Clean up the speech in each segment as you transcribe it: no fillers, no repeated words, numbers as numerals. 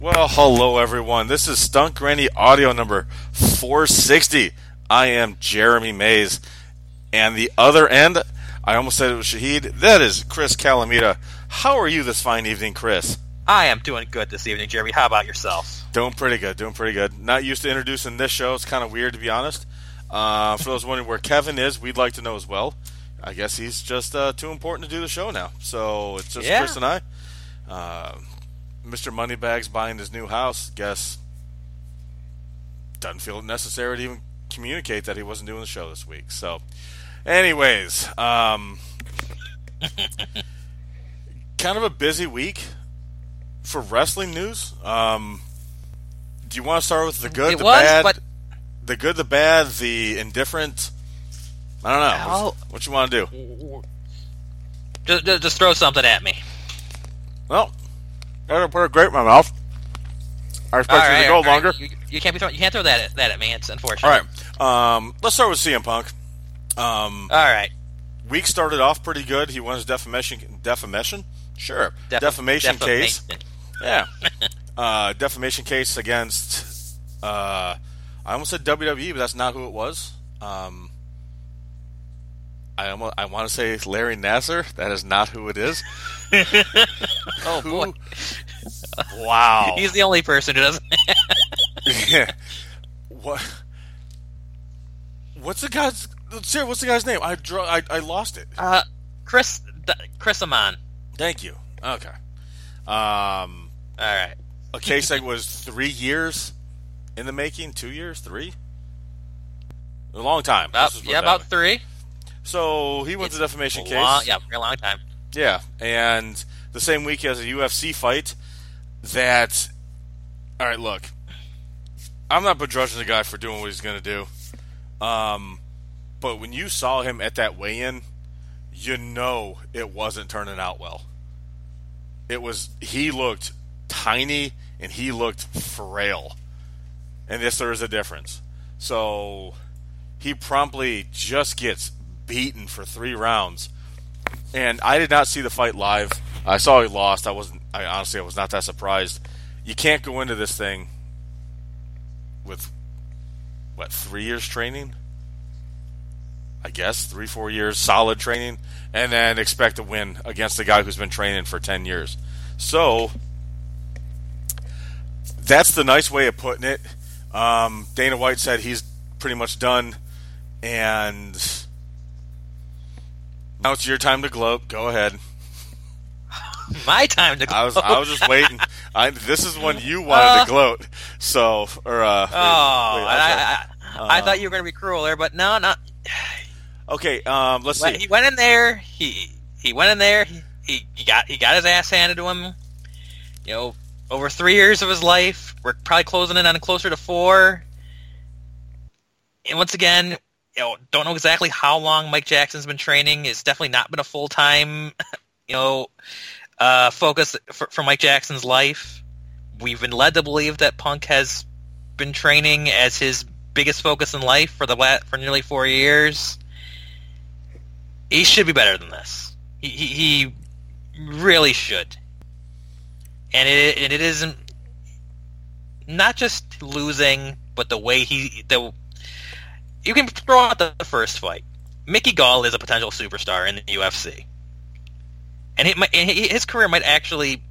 Well, hello everyone. This is Stunt Granny audio number 460. I am Jeremy Mays. And the other end, I almost said it was Shahid. That is Chris Calamita. How are you this fine evening, Chris? I am doing good this evening, Jeremy. How about yourself? Doing pretty good. Not used to introducing this show. It's kind of weird, to be honest. For those wondering where Kevin is, we'd like to know as well. I guess he's just too important to do the show now. So it's just Chris and I. Mr. Moneybags buying his new house, guess doesn't feel it necessary to even communicate that he wasn't doing the show this week. So, anyways, kind of a busy week for wrestling news. Do you want to start with the good, the good, the bad, the indifferent? I don't know. What you want to do? Just throw something at me. Well, I gotta put a grape in my mouth. I expect you to go longer. You can't throw that at me. It's unfortunate. All right. Let's start with CM Punk. All right. Week started off pretty good. He won his defamation? Sure. Defamation case. Yeah. Defamation case against, I almost said WWE, but that's not who it was. I want to say Larry Nassar. That is not who it is. Oh, boy. Wow. He's the only person who doesn't. Yeah. What's the guy's name? I lost it. Chris Amon. Thank you. Okay. All right. A case that was 3 years in the making, 2 years, 3? A long time. About 3. So he went to defamation case. For a long time. Yeah, and the same week he has a UFC fight that... All right, look. I'm not begrudging the guy for doing what he's going to do. But when you saw him at that weigh-in, you know it wasn't turning out well. He looked tiny and he looked frail. And there is a difference. So he promptly just gets beaten for 3 rounds. And I did not see the fight live. I saw he lost. I honestly was not that surprised. You can't go into this thing with 3 years training? I guess 3-4 years solid training, and then expect to win against a guy who's been training for 10 years. So that's the nice way of putting it. Dana White said he's pretty much done, and now it's your time to gloat. Go ahead. My time to gloat. I was just waiting. This is when you wanted to gloat. So, I thought you were going to be cruel there, but no. Okay, let's see. He went in there. He went in there. He got his ass handed to him. You know, over 3 years of his life. We're probably closing in on closer to 4. And once again, don't know exactly how long Mike Jackson's been training. It's definitely not been a full-time, focus for Mike Jackson's life. We've been led to believe that Punk has been training as his biggest focus in life for nearly 4 years. He should be better than this. He really should. And it isn't not just losing, but the way you can throw out the first fight. Mickey Gall is a potential superstar in the UFC, and his career might actually,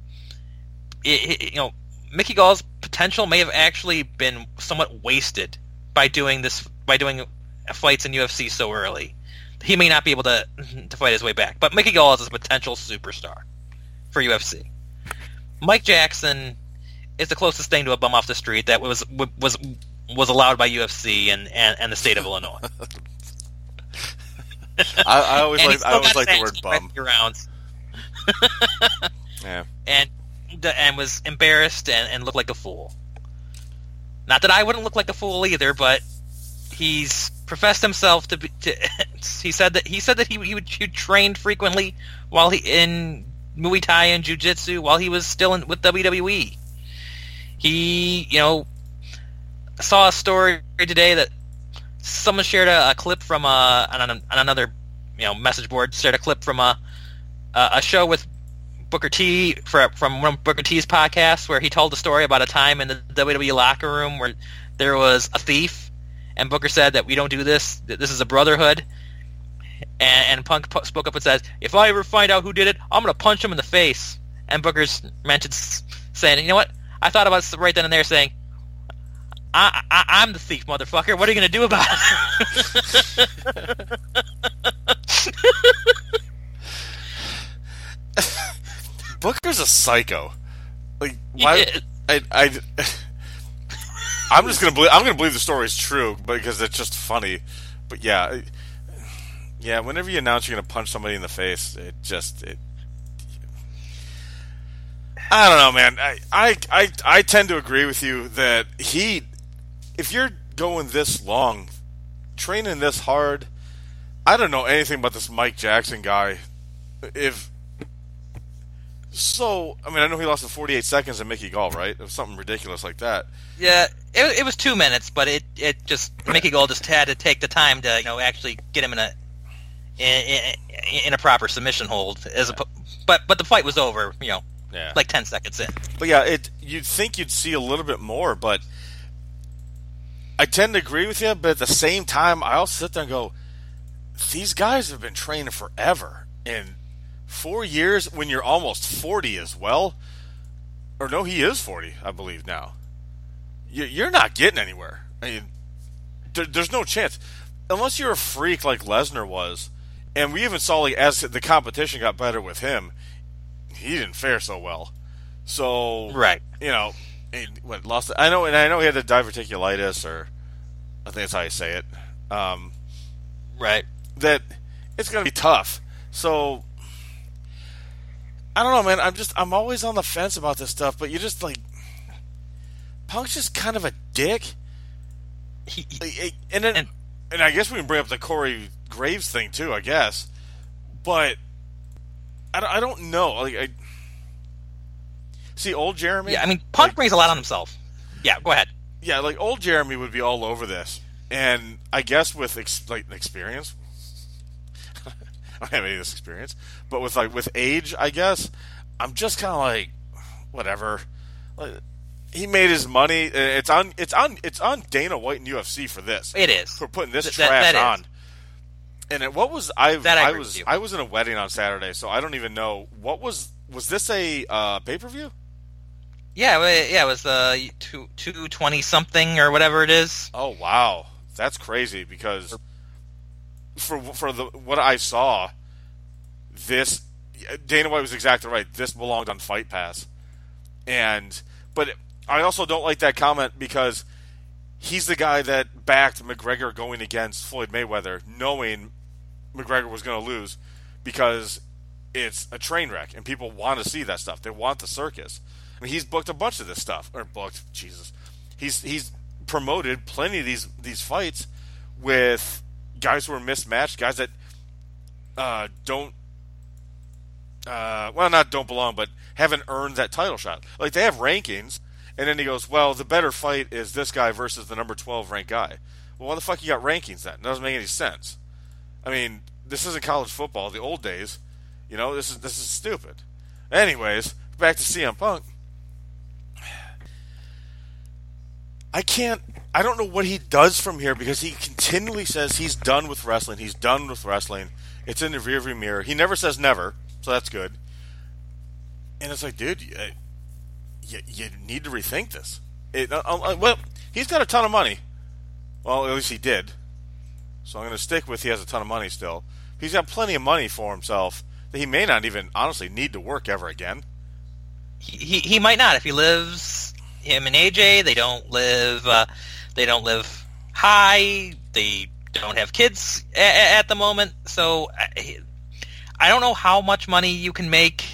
Mickey Gall's potential may have actually been somewhat wasted by doing fights in UFC so early. He may not be able to fight his way back, but Mickey Gall is a potential superstar for UFC. Mike Jackson is the closest thing to a bum off the street that was allowed by UFC and the state of Illinois. I always like the word bum. Rounds. Yeah. And was embarrassed and looked like a fool. Not that I wouldn't look like a fool either, but he's professed himself to be. He said that he trained frequently while he in Muay Thai and Jiu Jitsu while he was still with WWE. He, saw a story today that someone shared a clip from on another message board, shared a clip from a show with Booker T from one of Booker T's podcasts where he told a story about a time in the WWE locker room where there was a thief, and Booker said that we don't do this. That this is a brotherhood. And Punk spoke up and says, "If I ever find out who did it, I'm gonna punch him in the face." And Booker's mentioned saying, "You know what? I thought about it right then and there, saying, I'm the thief, motherfucker. What are you gonna do about it?" Booker's a psycho. Like, why? I'm just gonna believe. I'm gonna believe the story is true because it's just funny. But yeah. Whenever you announce you're gonna punch somebody in the face, I don't know, man. I tend to agree with you that if you're going this long, training this hard, I don't know anything about this Mike Jackson guy. I know he lost in 48 seconds to Mickey Gall, right? It was something ridiculous like that. Yeah, it was 2 minutes, but it just Mickey Gall just had to take the time to actually get him in a proper submission hold. But the fight was over, like 10 seconds in. But yeah, you'd think you'd see a little bit more, but I tend to agree with you. But at the same time, I also sit there and go, these guys have been training forever. And 4 years when you're almost 40 as well. Or no, he is 40, I believe now. You're not getting anywhere. I mean, there's no chance. Unless you're a freak like Lesnar was. And we even saw, as the competition got better with him, he didn't fare so well. So, right. Lost. I know he had the diverticulitis, or I think that's how you say it. Right. That it's going to be tough. So, I don't know, man. I'm always on the fence about this stuff, but you're just Punk's just kind of a dick. And I guess we can bring up the Corey Graves thing too, I guess. But I don't know. See, old Jeremy. Yeah, I mean, Punk brings a lot on himself. Yeah, go ahead. Yeah, old Jeremy would be all over this, and I guess with experience, I don't have any of this experience, but with age, I guess I'm just kind of whatever. He made his money. It's on Dana White and UFC for this. It is for putting this trash on. Is. And I was in a wedding on Saturday, so I don't even know what was this a pay-per-view? Yeah, it was 220 something or whatever it is. Oh wow, that's crazy because for what I saw, this Dana White was exactly right. This belonged on Fight Pass, but I also don't like that comment because he's the guy that backed McGregor going against Floyd Mayweather, knowing McGregor was going to lose because it's a train wreck and people want to see that stuff. They want the circus. I mean, he's booked a bunch of this stuff. He's promoted plenty of these fights with guys who are mismatched, guys that don't belong, but haven't earned that title shot. They have rankings, and then he goes, well, the better fight is this guy versus the number 12 ranked guy. Well, why the fuck you got rankings then? It doesn't make any sense. I mean, this isn't college football, the old days. This is stupid. Anyways, back to CM Punk. I don't know what he does from here because he continually says he's done with wrestling. He's done with wrestling. It's in the rearview mirror. He never says never, so that's good. And it's dude, you need to rethink this. Well, he's got a ton of money. Well, at least he did. So I'm going to stick with he has a ton of money still. He's got plenty of money for himself that he may not even honestly need to work ever again. He might not if he lives. Him and AJ, they don't live high. They don't have kids at the moment. So I don't know how much money you can make.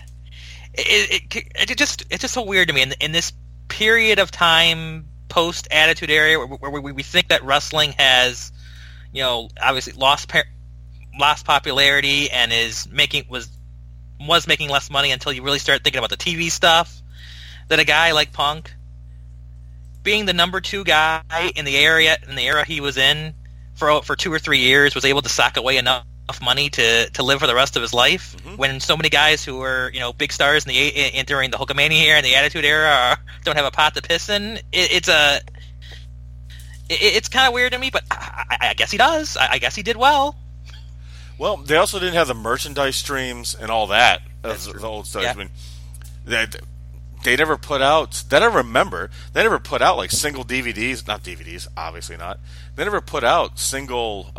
It's just so weird to me in this period of time post Attitude Era where we think that wrestling has, obviously lost popularity and was making less money until you really start thinking about the TV stuff. That a guy like Punk, being the number 2 guy in the era he was in for 2 or 3 years, was able to sock away enough money to live for the rest of his life. When so many guys who were big stars during the Hulkamania era and the Attitude Era don't have a pot to piss in, it's kind of weird to me. But I guess he does. I guess he did well. Well, they also didn't have the merchandise streams and all that of the old stuff. Yeah. I mean, they never put out, that I remember, they never put out like single DVDs, not DVDs, obviously not. They never put out single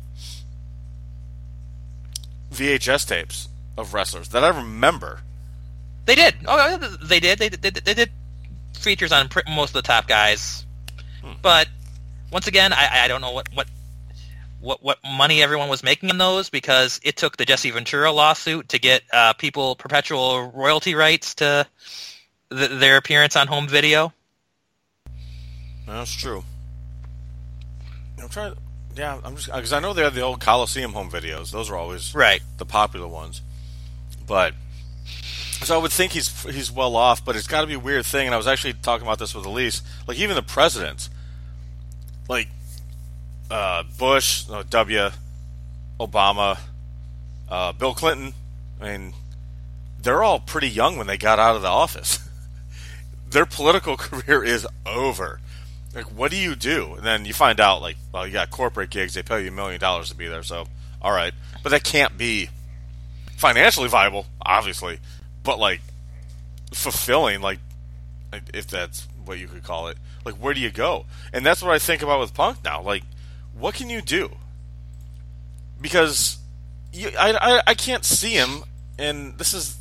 VHS tapes of wrestlers that I remember. They did. Oh, they did. They did features on most of the top guys. But once again, I don't know what money everyone was making in those, because it took the Jesse Ventura lawsuit to get people perpetual royalty rights to their appearance on home video. That's true. I'm trying. Yeah, I'm just because I know they had the old Coliseum home videos. Those are always the popular ones. But so I would think he's well off, but it's got to be a weird thing. And I was actually talking about this with Elise. Like even the presidents, like Bush, W, Obama, Bill Clinton. I mean, they're all pretty young when they got out of the office. Their political career is over. Like, what do you do? And then you find out, like, well, you got corporate gigs. They pay you $1 million to be there. So, all right. But that can't be financially viable, obviously. But, like, fulfilling, like, if that's what you could call it. Like, where do you go? And that's what I think about with Punk now. Like, what can you do? Because I can't see him, and this is...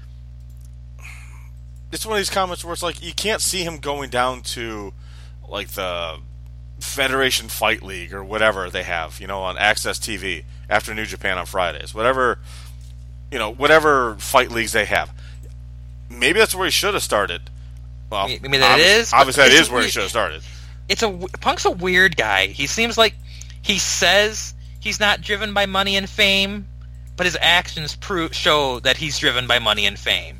It's one of these comments where it's like, you can't see him going down to... like the Federation Fight League or whatever they have, on Access TV after New Japan on Fridays. Whatever fight leagues they have. Maybe that's where he should have started. Well, maybe that is. Obviously, that is where he should have started. Punk's a weird guy. He seems like he says he's not driven by money and fame, but his actions show that he's driven by money and fame.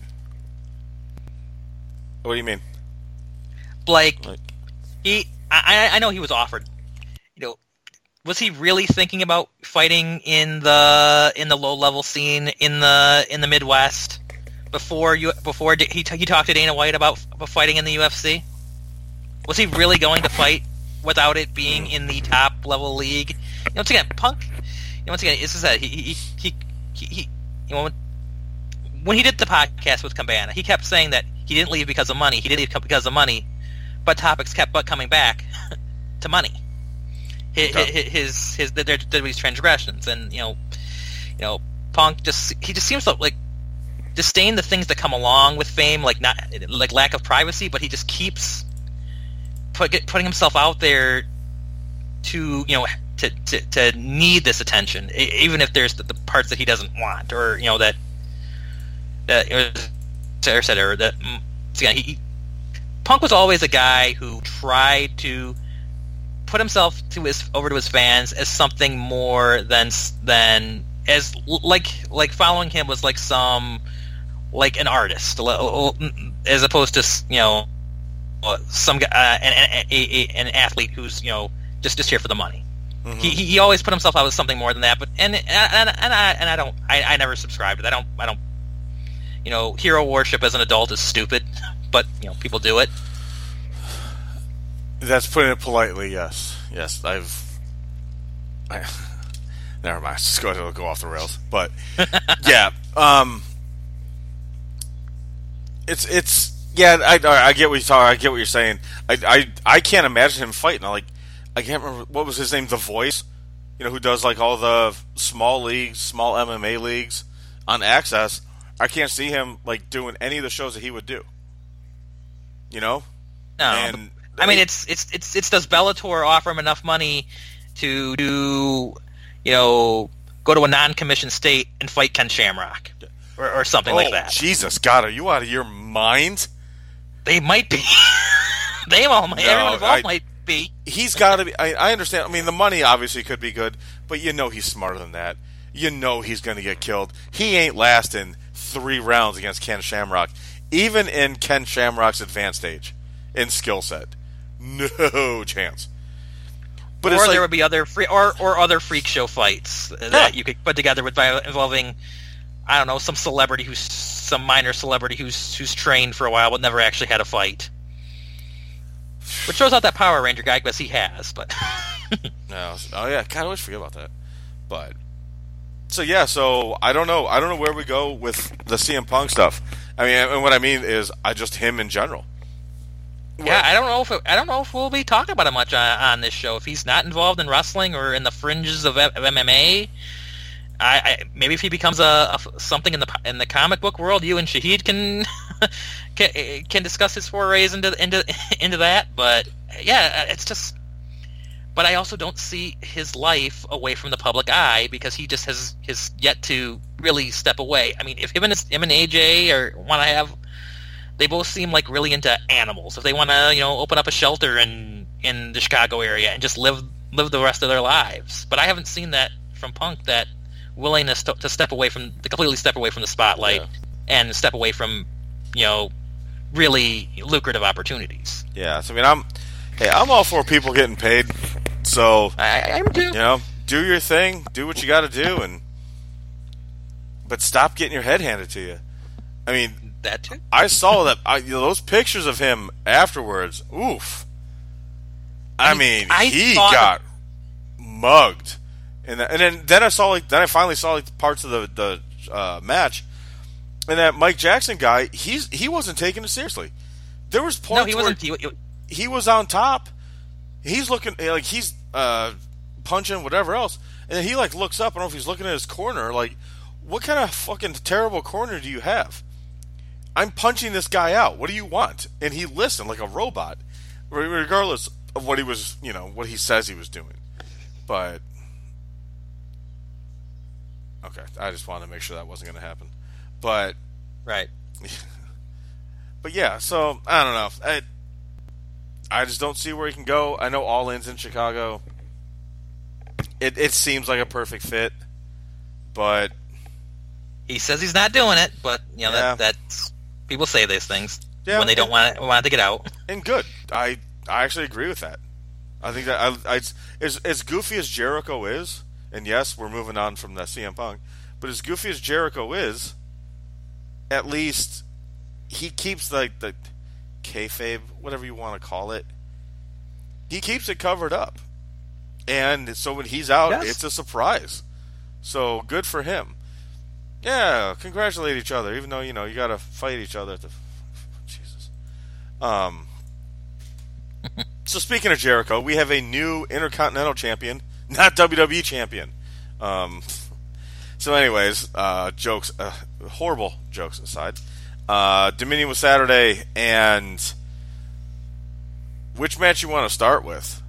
What do you mean? Like I know he was offered. Was he really thinking about fighting in the low level scene in the Midwest before he talked to Dana White about fighting in the UFC? Was he really going to fight without it being in the top level league? Once again, Punk. Once again, this is that when he did the podcast with Cabana, he kept saying that he didn't leave because of money. He didn't leave because of money. But topics kept coming back to money. His transgressions, and Punk just seems to like disdain the things that come along with fame, like lack of privacy. But he just keeps putting himself out there to to need this attention, even if there's the parts that he doesn't want, or Punk was always a guy who tried to put himself over to his fans as something more than as like following him was like an artist, as opposed to some guy, an athlete who's just here for the money. Mm-hmm. He always put himself out as something more than that. But I never subscribed to that. I don't. Hero worship as an adult is stupid, but people do it. That's putting it politely. Yes. Never mind. Just go off the rails. But yeah, it's yeah. I get what you're talking. I get what you're saying. I can't imagine him fighting. I can't remember what was his name. The Voice, who does like all the small leagues, small MMA leagues on Access. I can't see him like doing any of the shows that he would do. No. And I mean, it's does Bellator offer him enough money to go to a non-commissioned state and fight Ken Shamrock or something like that? Jesus God, are you out of your mind? They might be. They all might. Everyone involved might be. He's got to be. I understand. I mean, the money obviously could be good, but he's smarter than that. He's going to get killed. He ain't lasting 3 rounds against Ken Shamrock, even in Ken Shamrock's advanced age in skill set. No chance. But or it's there would be other other freak show fights that you could put together involving, I don't know, some minor celebrity who's trained for a while but never actually had a fight. Which shows out that Power Ranger guy, because he has, but... No. Oh, yeah, God, I always forget about that. But... So I don't know where we go with the CM Punk stuff. I mean, and what I mean is, just him in general. Yeah, I don't know if we'll be talking about it much on this show. If he's not involved in wrestling or in the fringes of MMA, maybe if he becomes something in the comic book world, you and Shahid can discuss his forays into that. But yeah, it's just. But I also don't see his life away from the public eye, because he just has yet to really step away. I mean, if him and AJ want to have, they both seem like really into animals. If they want to, open up a shelter in the Chicago area and just live the rest of their lives. But I haven't seen that from Punk, that willingness to completely step away from the spotlight and step away from, really lucrative opportunities. Yeah, so I mean, I'm all for people getting paid. So I do. Do your thing, do what you got to do, but stop getting your head handed to you. I mean, that too. I saw that those pictures of him afterwards. Oof. I mean, he got mugged, and then I finally saw parts of the match, and that Mike Jackson guy, he wasn't taking it seriously. There was points he wasn't. He was on top. He's looking like he's punching whatever else, and then he looks up. I don't know if he's looking at his corner. Like, what kind of fucking terrible corner do you have? I'm punching this guy out. What do you want? And he listened like a robot, regardless of what he was, what he says he was doing. But okay, I just wanted to make sure that wasn't going to happen. But right. But yeah, so I don't know. I just don't see where he can go. I know All In's in Chicago. It seems like a perfect fit, but he says he's not doing it. But that's people say these things when they don't want it to get out. And good, I actually agree with that. I think that as goofy as Jericho is, and yes, we're moving on from the CM Punk, but as goofy as Jericho is, at least he keeps the kayfabe, whatever you want to call it, he keeps it covered up, and so when he's out, it's a surprise. So good for him. Yeah, congratulate each other, even though you got to fight each other. Jesus. So speaking of Jericho, we have a new Intercontinental Champion, not WWE Champion. So anyways, jokes, horrible jokes aside. Dominion was Saturday, and which match you want to start with?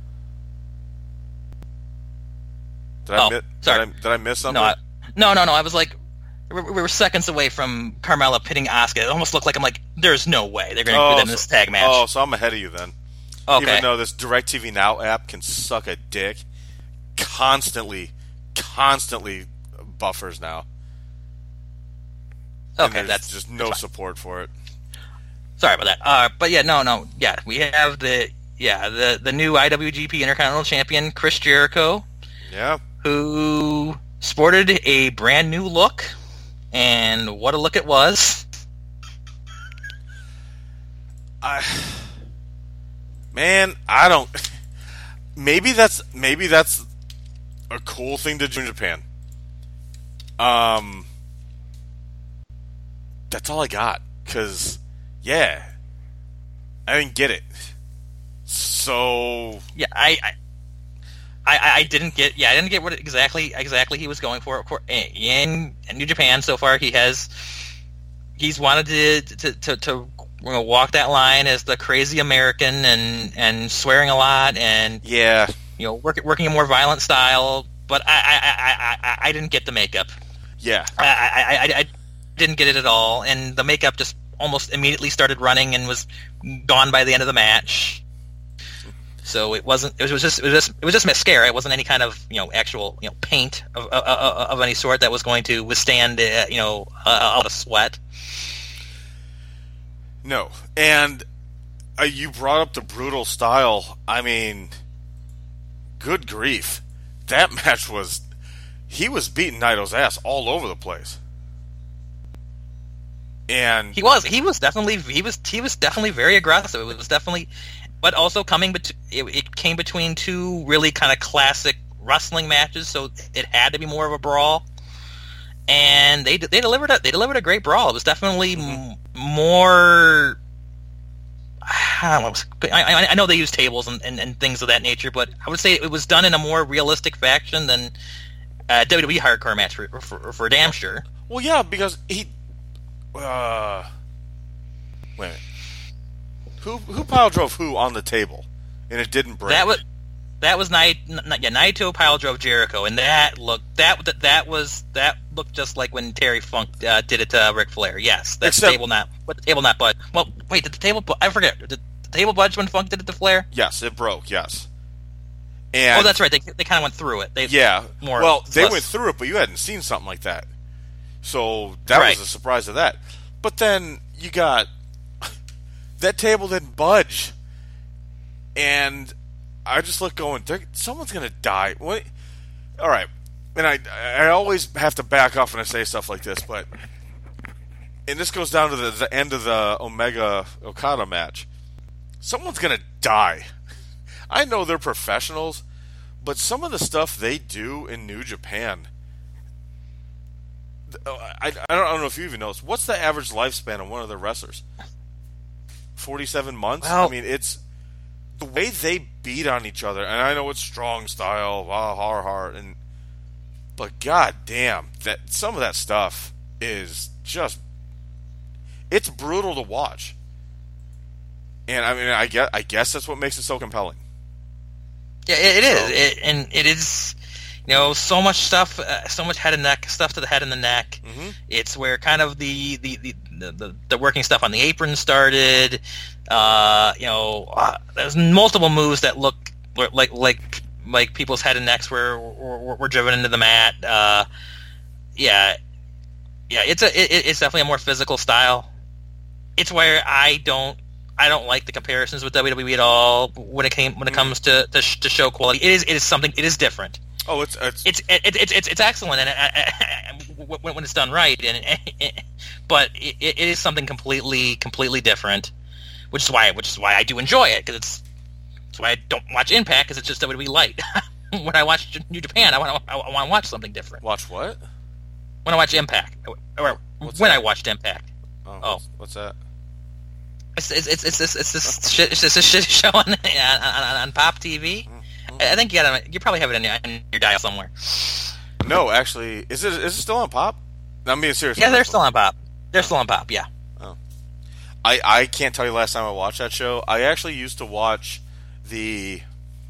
Sorry. Did I miss something? No. I was like, we were seconds away from Carmella pitting Asuka. It almost looked like there's no way they're going to put them in this tag match. Oh, so I'm ahead of you then. Okay. Even though this DirecTV Now app can suck a dick, constantly buffers now. Okay, that's just no support for it. Sorry about that. But yeah, no. Yeah, we have the new IWGP Intercontinental Champion, Chris Jericho. Yeah. Who sported a brand new look, and what a look it was. I don't. Maybe that's a cool thing to do in Japan. That's all I got. 'Cause I didn't get it. So yeah, I didn't get what exactly he was going for. Of course, in New Japan so far, he's wanted to walk that line as the crazy American and swearing a lot and working a more violent style. But I didn't get the makeup. Yeah, I didn't get it at all, and the makeup just almost immediately started running and was gone by the end of the match. So it was just mascara. It wasn't any kind of actual paint of any sort that was going to withstand all the sweat. No, and you brought up the brutal style. I mean, good grief, that match was. He was beating Naito's ass all over the place. And he was definitely very aggressive. It was definitely, but also it came between two really kind of classic wrestling matches, so it had to be more of a brawl. And they delivered a great brawl. It was definitely more. I know they use tables and things of that nature, but I would say it was done in a more realistic fashion than WWE hardcore match for damn sure. Well, yeah, because he. Wait a minute. Who pile drove who on the table, and it didn't break? That was Naito pile drove Jericho, and that looked just like when Terry Funk did it to Ric Flair. Yes, the table not budge. Well, wait, did the table? I forget. Did the table budge when Funk did it to Flair? Yes, it broke. Yes. And that's right. They kind of went through it. They went through it, but you hadn't seen something like that, so that was a surprise to that. But then you got that table didn't budge, and I just look going, someone's gonna die. What? All right, and I always have to back off when I say stuff like this, and this goes down to the end of the Omega Okada match. Someone's gonna die. I know they're professionals, but some of the stuff they do in New Japan, I don't know if you even noticed. What's the average lifespan of one of their wrestlers? 47 months? Well, I mean, it's the way they beat on each other, and I know it's strong style, but god damn, that some of that stuff is just, it's brutal to watch. And I mean, I guess that's what makes it so compelling. Yeah, it is. It is, so much stuff, so much head and neck stuff to the head and the neck. Mm-hmm. It's where kind of the working stuff on the apron started. There's multiple moves that look like people's head and necks were driven into the mat. It's definitely a more physical style. It's where I don't like the comparisons with WWE at all when it comes to show quality. It is something. It is different. Oh, it's excellent, and when it's done right, but it is something completely different, which is why I do enjoy it, because that's why I don't watch Impact, because it's just WWE light. When I watch New Japan, I want to watch something different. Watch what? When I watch Impact, or when I watched Impact. Oh, what's that? It's this shit show on Pop TV. I think you probably have it in your dial somewhere. No, actually, is it still on Pop? I'm being serious. Yeah, they're still on Pop. They're still on Pop. Yeah. Oh, I can't tell you the last time I watched that show. I actually used to watch the.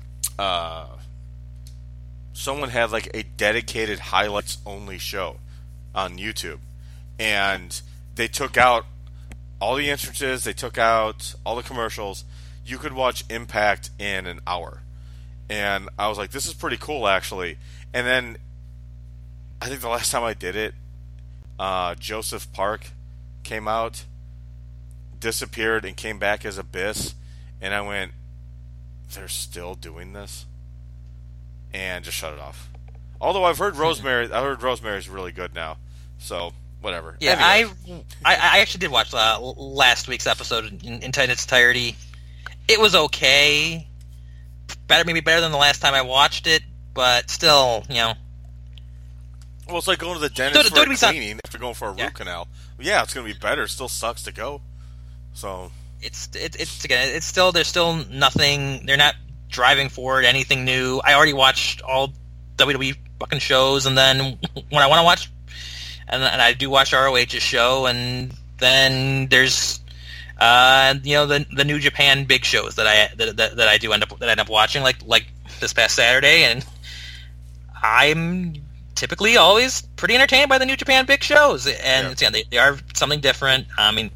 Someone had like a dedicated highlights only show on YouTube, and they took out all the entrances, they took out all the commercials. You could watch Impact in an hour. And I was like, this is pretty cool, actually. And then, I think the last time I did it, Joseph Park came out, disappeared, and came back as Abyss. And I went, they're still doing this? And just shut it off. Although I've heard Rosemary's really good now. So, whatever. Yeah, anyway. I actually did watch last week's episode in its entirety. It was okay. Maybe better than the last time I watched it, but still, Well, it's like going to the dentist for a cleaning after going for a root canal. Yeah, it's going to be better. It still sucks to go. So it's still, there's still nothing. They're not driving forward anything new. I already watched all WWE fucking shows, and then when I want to watch, and I do watch ROH's show, and then there's the New Japan big shows that I do end up watching, like this past Saturday, and I'm typically always pretty entertained by the New Japan big shows, and they are something different. I mean,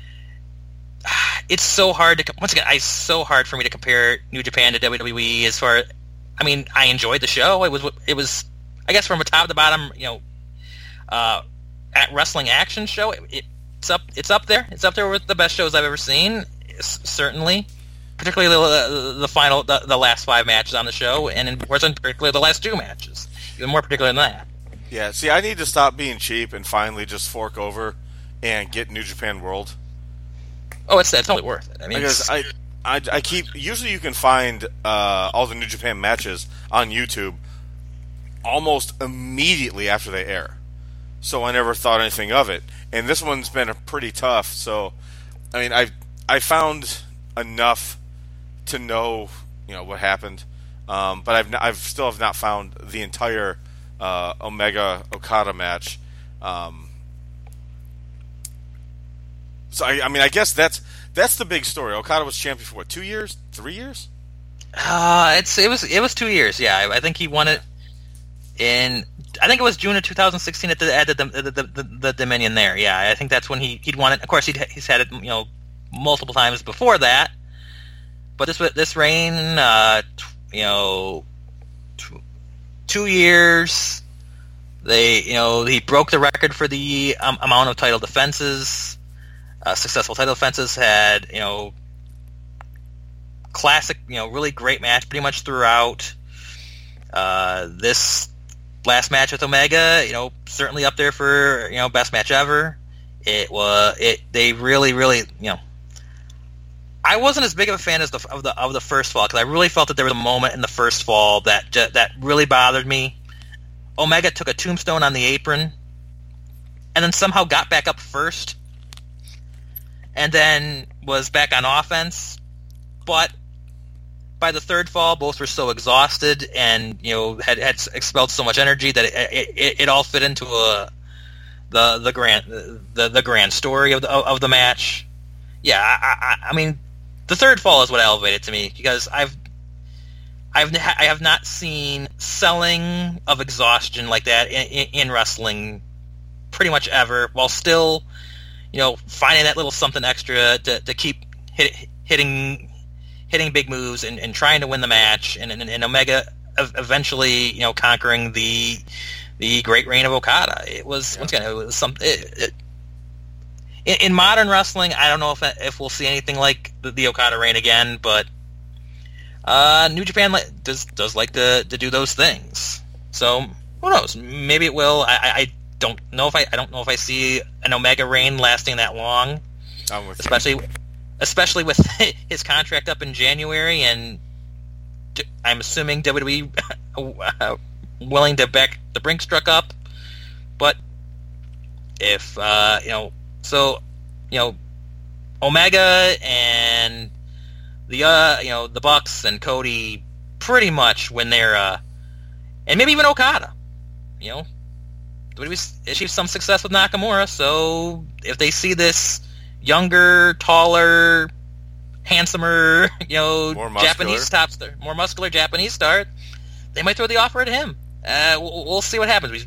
it's so hard it's so hard for me to compare New Japan to WWE as far. I mean, I enjoyed the show. It was I guess from a top to bottom, at wrestling action show. It's up there. It's up there with the best shows I've ever seen, certainly. particularly the last 5 matches on the show, and in particularly the last 2 matches, even more particular than that. Yeah, see, I need to stop being cheap and finally just fork over and get New Japan World. Oh, it's totally worth it. I mean, because I keep, usually you can find all the New Japan matches on YouTube almost immediately after they air. So I never thought anything of it. And this one's been pretty tough. So, I mean, I found enough to know, what happened. But I've still have not found the entire Omega Okada match. So I guess that's the big story. Okada was champion for what, 2 years, 3 years? It was 2 years. Yeah, I think he won it in. I think it was June of 2016 at the Dominion there. Yeah, I think that's when he'd won it. Of course, he's had it multiple times before that. But this reign, 2 years. He broke the record for the amount of title defenses. Successful title defenses, had classic, really great match pretty much throughout. This last match with Omega, certainly up there for best match ever. They really. I wasn't as big of a fan of the first fall, because I really felt that there was a moment in the first fall that really bothered me. Omega took a tombstone on the apron, and then somehow got back up first, and then was back on offense. But by the third fall, both were so exhausted and had expelled so much energy that it all fit into the grand story of the match. Yeah, I mean, the third fall is what elevated to me, because I have not seen selling of exhaustion like that in wrestling pretty much ever, while still finding that little something extra to keep hitting big moves and trying to win the match, and Omega eventually conquering the great reign of Okada. It was once again, it was something. In modern wrestling, I don't know if we'll see anything like the Okada reign again, but New Japan does like to do those things. So who knows? Maybe it will. I don't know if I see an Omega reign lasting that long. I'm with especially with his contract up in January, and I'm assuming WWE willing to back the Brinks truck up. But if Omega and the Bucks and Cody pretty much when they're and maybe even Okada, WWE achieve some success with Nakamura. So if they see this younger, taller, handsomer, Japanese more muscular Japanese star, they might throw the offer at him. We'll see what happens.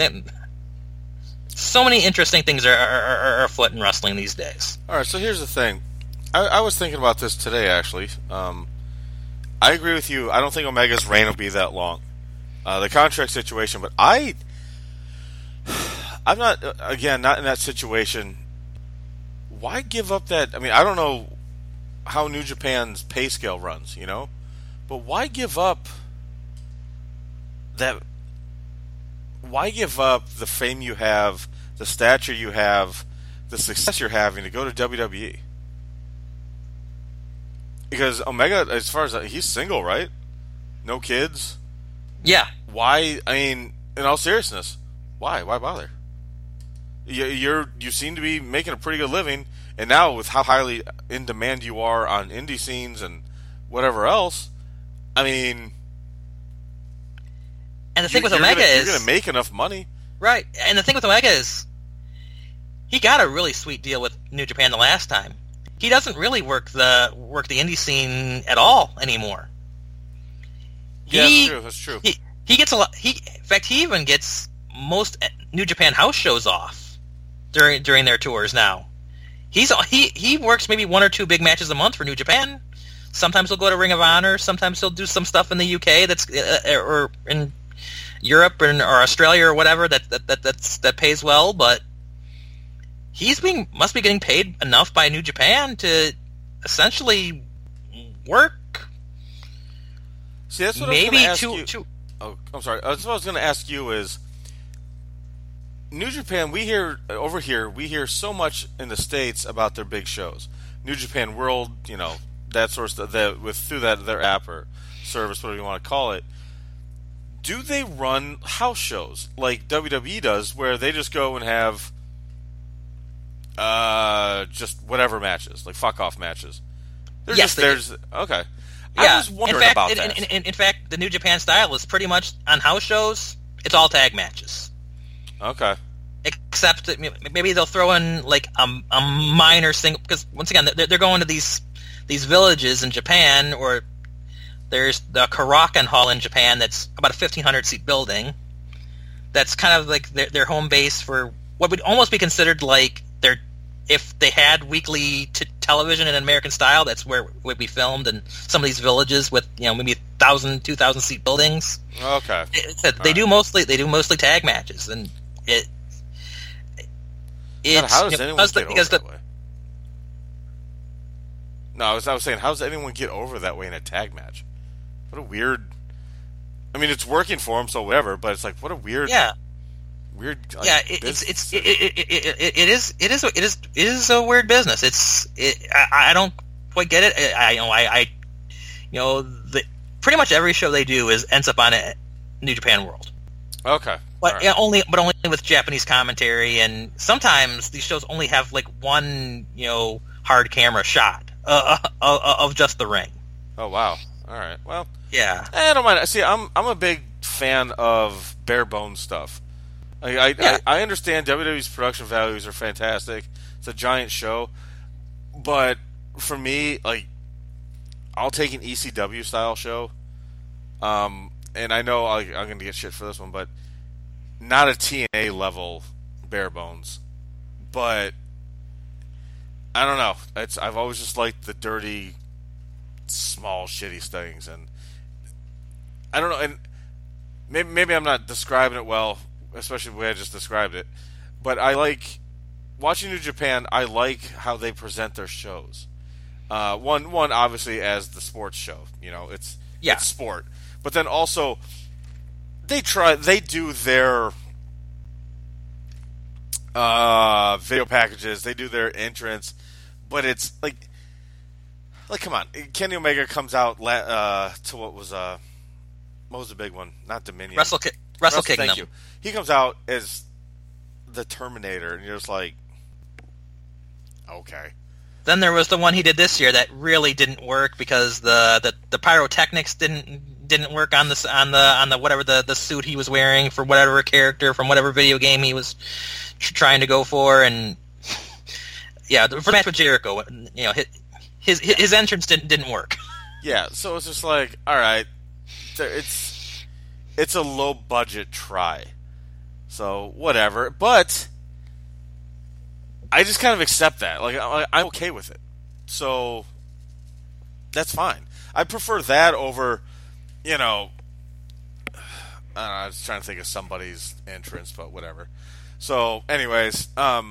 So many interesting things are afoot in wrestling these days. All right, so here's the thing. I was thinking about this today, actually. I agree with you. I don't think Omega's reign will be that long. The contract situation, but I'm not in that situation. Why give up that? I mean, I don't know how New Japan's pay scale runs, but why give up that? Why give up the fame you have, the stature you have, the success you're having to go to WWE? Because Omega, as far as he's single, right? No kids. Yeah. Why? I mean, in all seriousness, why? Why bother? You seem to be making a pretty good living, and now with how highly in demand you are on indie scenes and whatever else, I mean. And the thing with Omega is you're going to make enough money, right? And the thing with Omega is he got a really sweet deal with New Japan the last time. He doesn't really work the indie scene at all anymore. Yeah, that's true. He gets a lot. In fact, he even gets most New Japan house shows off during their tours now. He works maybe 1 or 2 big matches a month for New Japan. Sometimes he'll go to Ring of Honor. Sometimes he'll do some stuff in the UK or in Europe or Australia or whatever that pays well. But must be getting paid enough by New Japan to essentially work. See, that's what Maybe I was going to ask you. Oh, I'm sorry. That's what I was going to ask you is, New Japan, we hear so much in the States about their big shows. New Japan World, that sort of stuff, through their app or service, whatever you want to call it. Do they run house shows like WWE does, where they just go and have just whatever matches, like fuck off matches? Yes, okay. Yeah, I was wondering about that. In fact, the New Japan style is pretty much on house shows. It's all tag matches. Okay. Except that maybe they'll throw in like a minor single, because once again they're going to these villages in Japan, or there's the Korakuen Hall in Japan that's about a 1,500 seat building. That's kind of like their home base for what would almost be considered like if they had weekly television in American style. That's where it would be filmed, in some of these villages with maybe 1,000, 2,000 seat buildings. Okay. They do mostly tag matches, and how does anyone get over that way? No, I was saying, how does anyone get over that way in a tag match? What a weird. I mean, it's working for them, so whatever. But it's like, what a weird. Yeah. Weird. Like, yeah, it is a weird business. I don't quite get it. Pretty much every show they do ends up on a New Japan World. Okay. But right. only with Japanese commentary, and sometimes these shows only have like one hard camera shot of just the ring. Oh wow! All right. Well. Yeah. I don't mind. See, I'm a big fan of bare bones stuff. I understand WWE's production values are fantastic. It's a giant show, but for me, like, I'll take an ECW style show. And I know I'm going to get shit for this one, but not a TNA level bare bones. But I don't know. I've always just liked the dirty, small, shitty things, and I don't know. And maybe I'm not describing it well, especially the way I just described it. But I like watching New Japan. I like how they present their shows. One obviously as the sports show. It's sport. But then also, they do their video packages, they do their entrance, but it's like come on, Kenny Omega comes out to what was the big one? Not Dominion. Wrestle Kingdom. Thank you. He comes out as the Terminator, and you're just like, okay. Then there was the one he did this year that really didn't work because the pyrotechnics didn't work on the whatever the suit he was wearing for whatever character from whatever video game he was trying to go for, and for match with Jericho, his entrance didn't work. Yeah, so it's just like, all right, it's a low budget try, so whatever, but I just kind of accept that. Like, I'm okay with it. So that's fine. I prefer that over, I don't know, I was trying to think of somebody's entrance, but whatever. So, anyways, but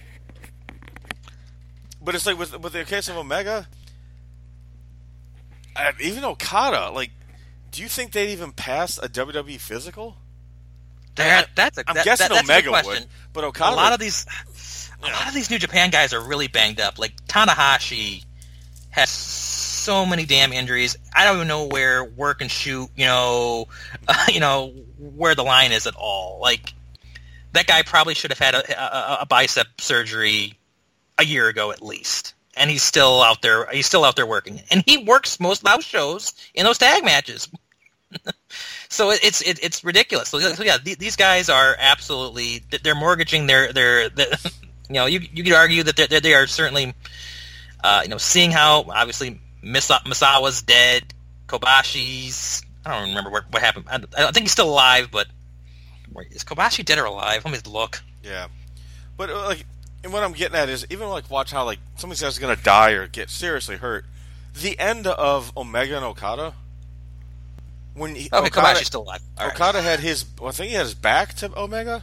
it's like with the case of Omega, even Okada, like, do you think they'd even pass a WWE physical? I'm guessing Omega would, but Okada. A lot of these New Japan guys are really banged up. Like Tanahashi has so many damn injuries. I don't even know where work and shoot, where the line is at all. Like, that guy probably should have had a bicep surgery a year ago at least, and he's still out there. He's still out there working, and he works most of those shows in those tag matches. So it's ridiculous. So yeah, these guys are absolutely, they're mortgaging their you could argue that they are certainly seeing how obviously Misawa's dead, Kobashi's, I don't remember what happened. I think he's still alive, but is Kobashi dead or alive? Let me look. Yeah, but and what I'm getting at is, even watch how some of these guys are gonna die or get seriously hurt. The end of Omega and Okada, when Kobashi's still alive. Okada had his, I think he had his back to Omega,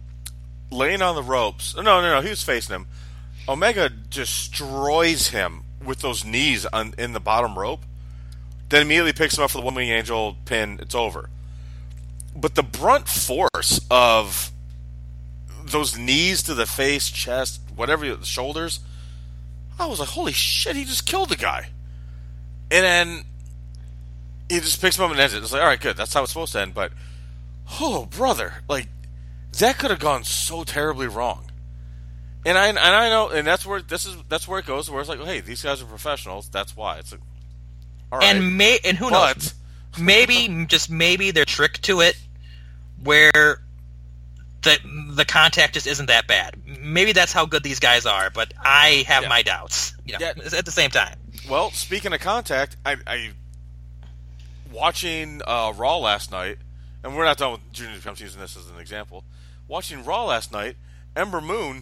laying on the ropes. No, he was facing him. Omega destroys him with those knees in the bottom rope, then immediately picks him up for the One Wing Angel pin. It's over. But the brunt force of those knees to the face, chest, whatever, the shoulders, I was like, holy shit, he just killed the guy. And then he just picks him up and ends it. It's like, all right, good, that's how it's supposed to end. But, oh, brother, like, that could have gone so terribly wrong. And I know, and that's where it goes, where it's like, hey, these guys are professionals, that's why. It's like, all right. And who knows? Maybe they're tricked to it, where the contact just isn't that bad. Maybe that's how good these guys are, but I have my doubts. At the same time. Well, speaking of contact, I watching Raw last night, and we're not done with Junior Japan. I'm using this as an example. Watching Raw last night, Ember Moon.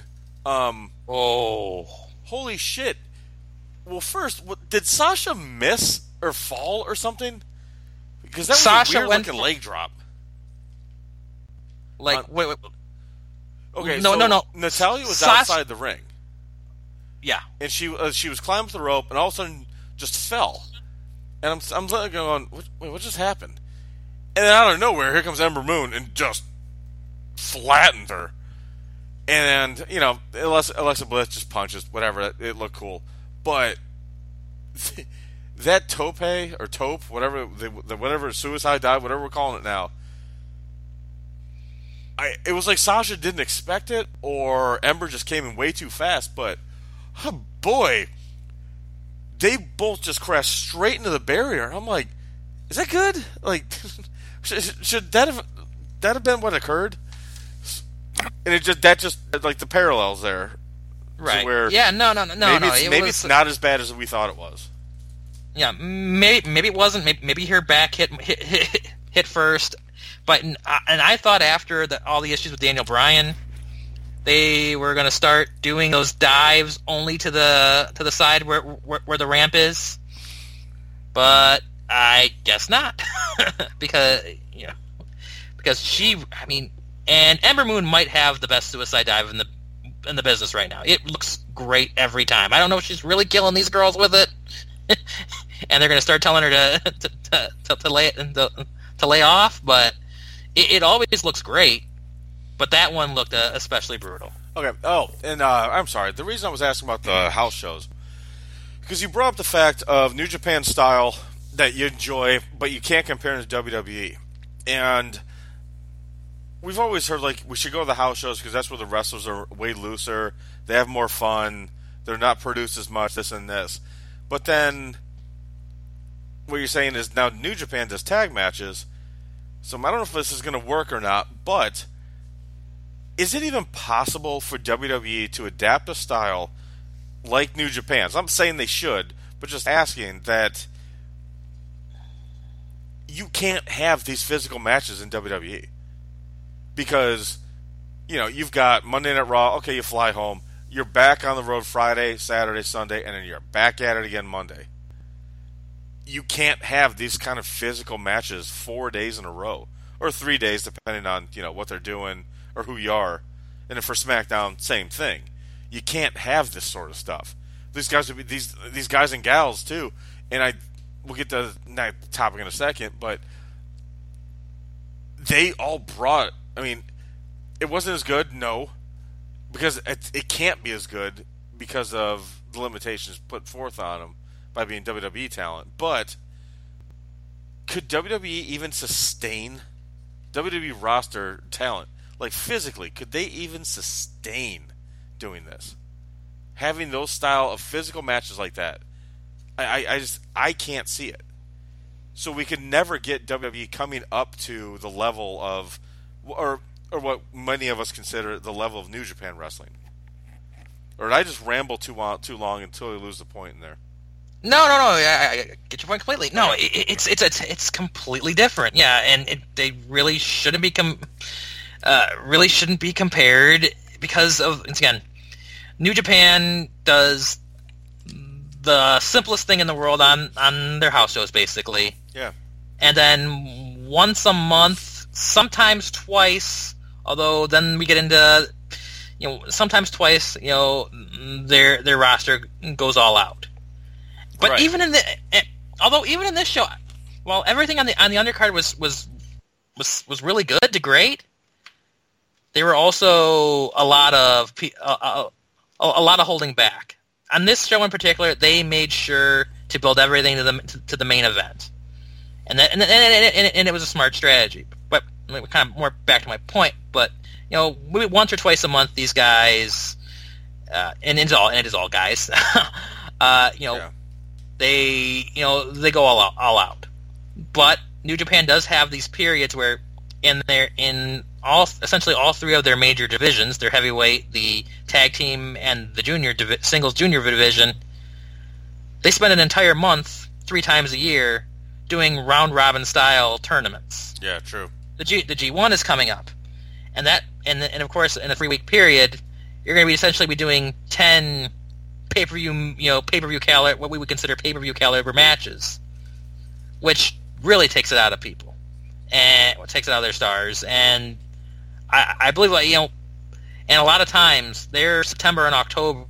Holy shit! Well, first, did Sasha miss or fall or something? Because that was Sasha a weird looking leg drop. Like, wait. Okay, no. Natalya was outside the ring. Yeah, and she was climbing up the rope, and all of a sudden just fell. And I'm going, wait, what just happened? And then out of nowhere, here comes Ember Moon and just flattened her. And Alexa Bliss just punches, whatever. It looked cool, but that tope or taupe, whatever suicide dive, whatever we're calling it now. It was like Sasha didn't expect it, or Ember just came in way too fast. But oh boy, they both just crashed straight into the barrier. I'm like, is that good? Like, should that have been what occurred? And it just like the parallels there, right? Where maybe it's not as bad as we thought it was. Yeah, maybe it wasn't. Maybe her back hit first. But I thought after all the issues with Daniel Bryan, they were going to start doing those dives only to the side where the ramp is. But I guess not, because and Ember Moon might have the best suicide dive in the business right now. It looks great every time. I don't know if she's really killing these girls with it, and they're going to start telling her to lay off, but. It always looks great, but that one looked especially brutal. Okay. Oh, and I'm sorry. The reason I was asking about the house shows, because you brought up the fact of New Japan style that you enjoy, but you can't compare it to WWE. And we've always heard, like, we should go to the house shows because that's where the wrestlers are way looser. They have more fun. They're not produced as much, this and this. But then what you're saying is now New Japan does tag matches. So I don't know if this is going to work or not, but is it even possible for WWE to adapt a style like New Japan's? I'm saying they should, but just asking that you can't have these physical matches in WWE. Because, you've got Monday Night Raw, okay, you fly home, you're back on the road Friday, Saturday, Sunday, and then you're back at it again Monday. You can't have these kind of physical matches 4 days in a row, or 3 days, depending on what they're doing or who you are. And then for SmackDown, same thing. You can't have this sort of stuff. These guys would be these guys and gals too. And we'll get to that topic in a second, but they all brought. I mean, it wasn't as good, no, because it can't be as good because of the limitations put forth on them by being WWE talent. But could WWE even sustain WWE roster talent? Like, physically, could they even sustain doing this? Having those style of physical matches like that? I can't see it. So we could never get WWE coming up to the level of, or what many of us consider the level of New Japan wrestling. Or did I just ramble too long until I lose the point in there? No. I get your point completely. No, it's completely different. Yeah, and they really shouldn't be compared because of, once again, New Japan does the simplest thing in the world on their house shows, basically. Yeah. And then once a month, sometimes twice, although then we get into, sometimes twice, their roster goes all out. But Right. even in this show, while everything on the undercard was really good to great, there were also a lot of holding back. On this show in particular, they made sure to build everything to the main event, and it was a smart strategy. But kind of more back to my point. But once or twice a month, these guys, and it is all guys, Yeah. they go all out. But New Japan does have these periods where essentially all three of their major divisions, their heavyweight, the tag team, and the singles junior division, they spend an entire month 3 times a year doing round robin style tournaments. Yeah, true. The G1 is coming up, and of course in a 3-week period, you're going to essentially be doing 10 pay-per-view caliber, what we would consider pay-per-view caliber matches, which really takes it out of people and takes it out of their stars. And I believe and a lot of times their September and October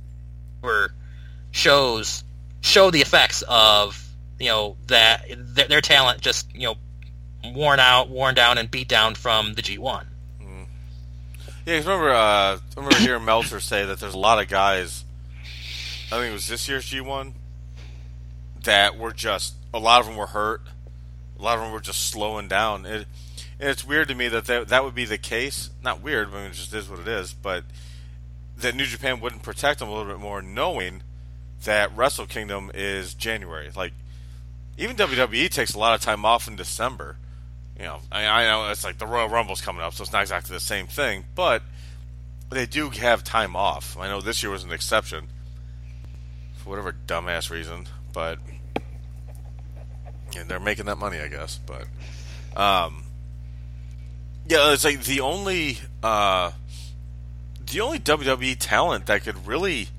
shows show the effects of that their talent just worn down and beat down from the G1. Yeah, 'cause I remember hearing Meltzer say that there's a lot of guys, I think it was this year's G1, that were just, a lot of them were hurt, a lot of them were just slowing down. And it's weird to me that would be the case. Not weird, I mean, it just is what it is, but that New Japan wouldn't protect them a little bit more, knowing that Wrestle Kingdom is January. Like, even WWE takes a lot of time off in December. I know it's like the Royal Rumble's coming up, so it's not exactly the same thing, but they do have time off. I know this year was an exception for whatever dumbass reason, but they're making that money, I guess. But yeah, it's like the only WWE talent that could really,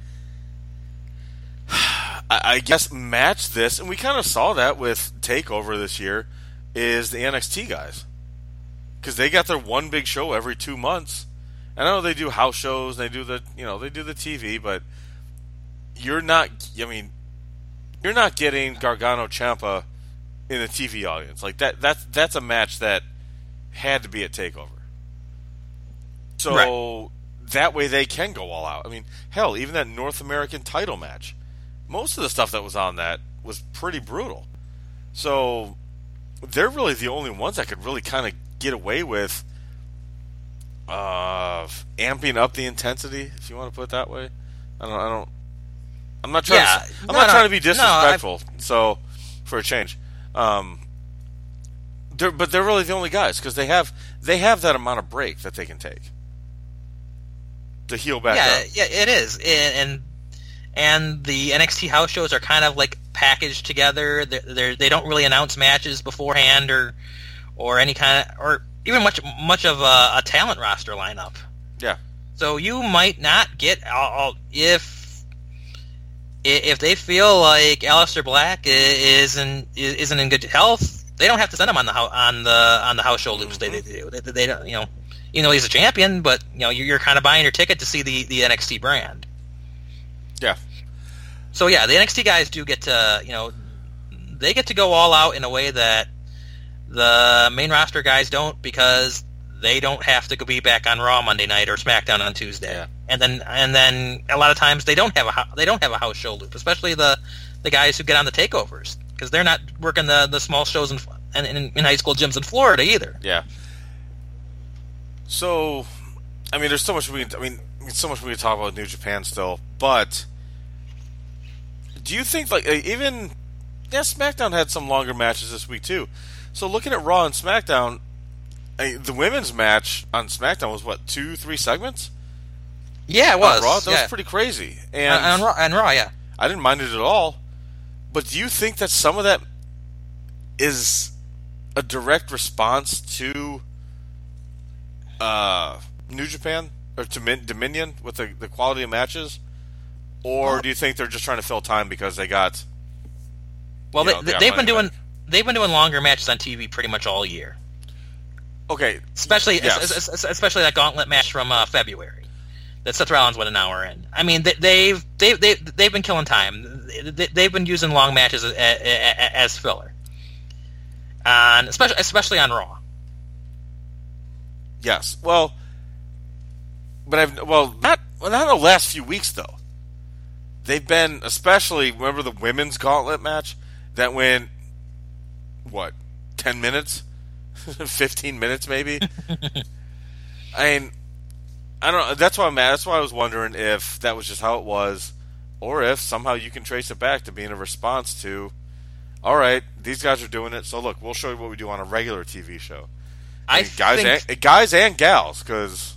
I guess, match this, and we kind of saw that with TakeOver this year, is the NXT guys, because they got their one big show every 2 months. And I know they do house shows, and they do the TV, but you're not getting Gargano Ciampa in the TV audience. Like that's a match that had to be at TakeOver. So right. That way they can go all out. I mean, hell, even that North American title match, most of the stuff that was on that was pretty brutal. So they're really the only ones that could really kind of get away with amping up the intensity, if you want to put it that way. I'm not trying. Yeah, I'm not trying to be disrespectful. So for a change, but they're really the only guys, because they have that amount of break that they can take to heal back up. Yeah, it is, and the NXT house shows are kind of like packaged together. They don't really announce matches beforehand or any kind of, or even much of a talent roster lineup. Yeah. So you might not get all if they feel like Aleister Black isn't in good health, they don't have to send him on the house show loops. Mm-hmm. They don't, even though he's a champion, but you're kind of buying your ticket to see the NXT brand. Yeah. So yeah, the NXT guys do get to, they get to go all out in a way that the main roster guys don't, because they don't have to be back on Raw Monday night or SmackDown on Tuesday. Yeah. And then a lot of times they don't have a house show loop, especially the guys who get on the takeovers, because they're not working the small shows in high school gyms in Florida either. Yeah. So, I mean, there's so much we can talk about New Japan still, but do you think, like, even SmackDown had some longer matches this week too? So looking at Raw and SmackDown, the women's match on SmackDown was what, 2-3 segments? Yeah, it was. On Raw? That was pretty crazy. And on Raw, yeah. I didn't mind it at all. But do you think that some of that is a direct response to New Japan or to Dominion with the quality of matches, or do you think they're just trying to fill time because they got? Well, they've been doing longer matches on TV pretty much all year. Okay, especially that gauntlet match from February that Seth Rollins went an hour in. I mean, they've been killing time. they've been using long matches as filler, especially on Raw. Yes, well, but not the last few weeks though. They've been, especially, remember the women's gauntlet match that went, 10 minutes, 15 minutes maybe. I mean, I don't know. That's why That's why I was wondering if that was just how it was, or if somehow you can trace it back to being a response to, all right, these guys are doing it, so look, we'll show you what we do on a regular TV show. Guys and gals, because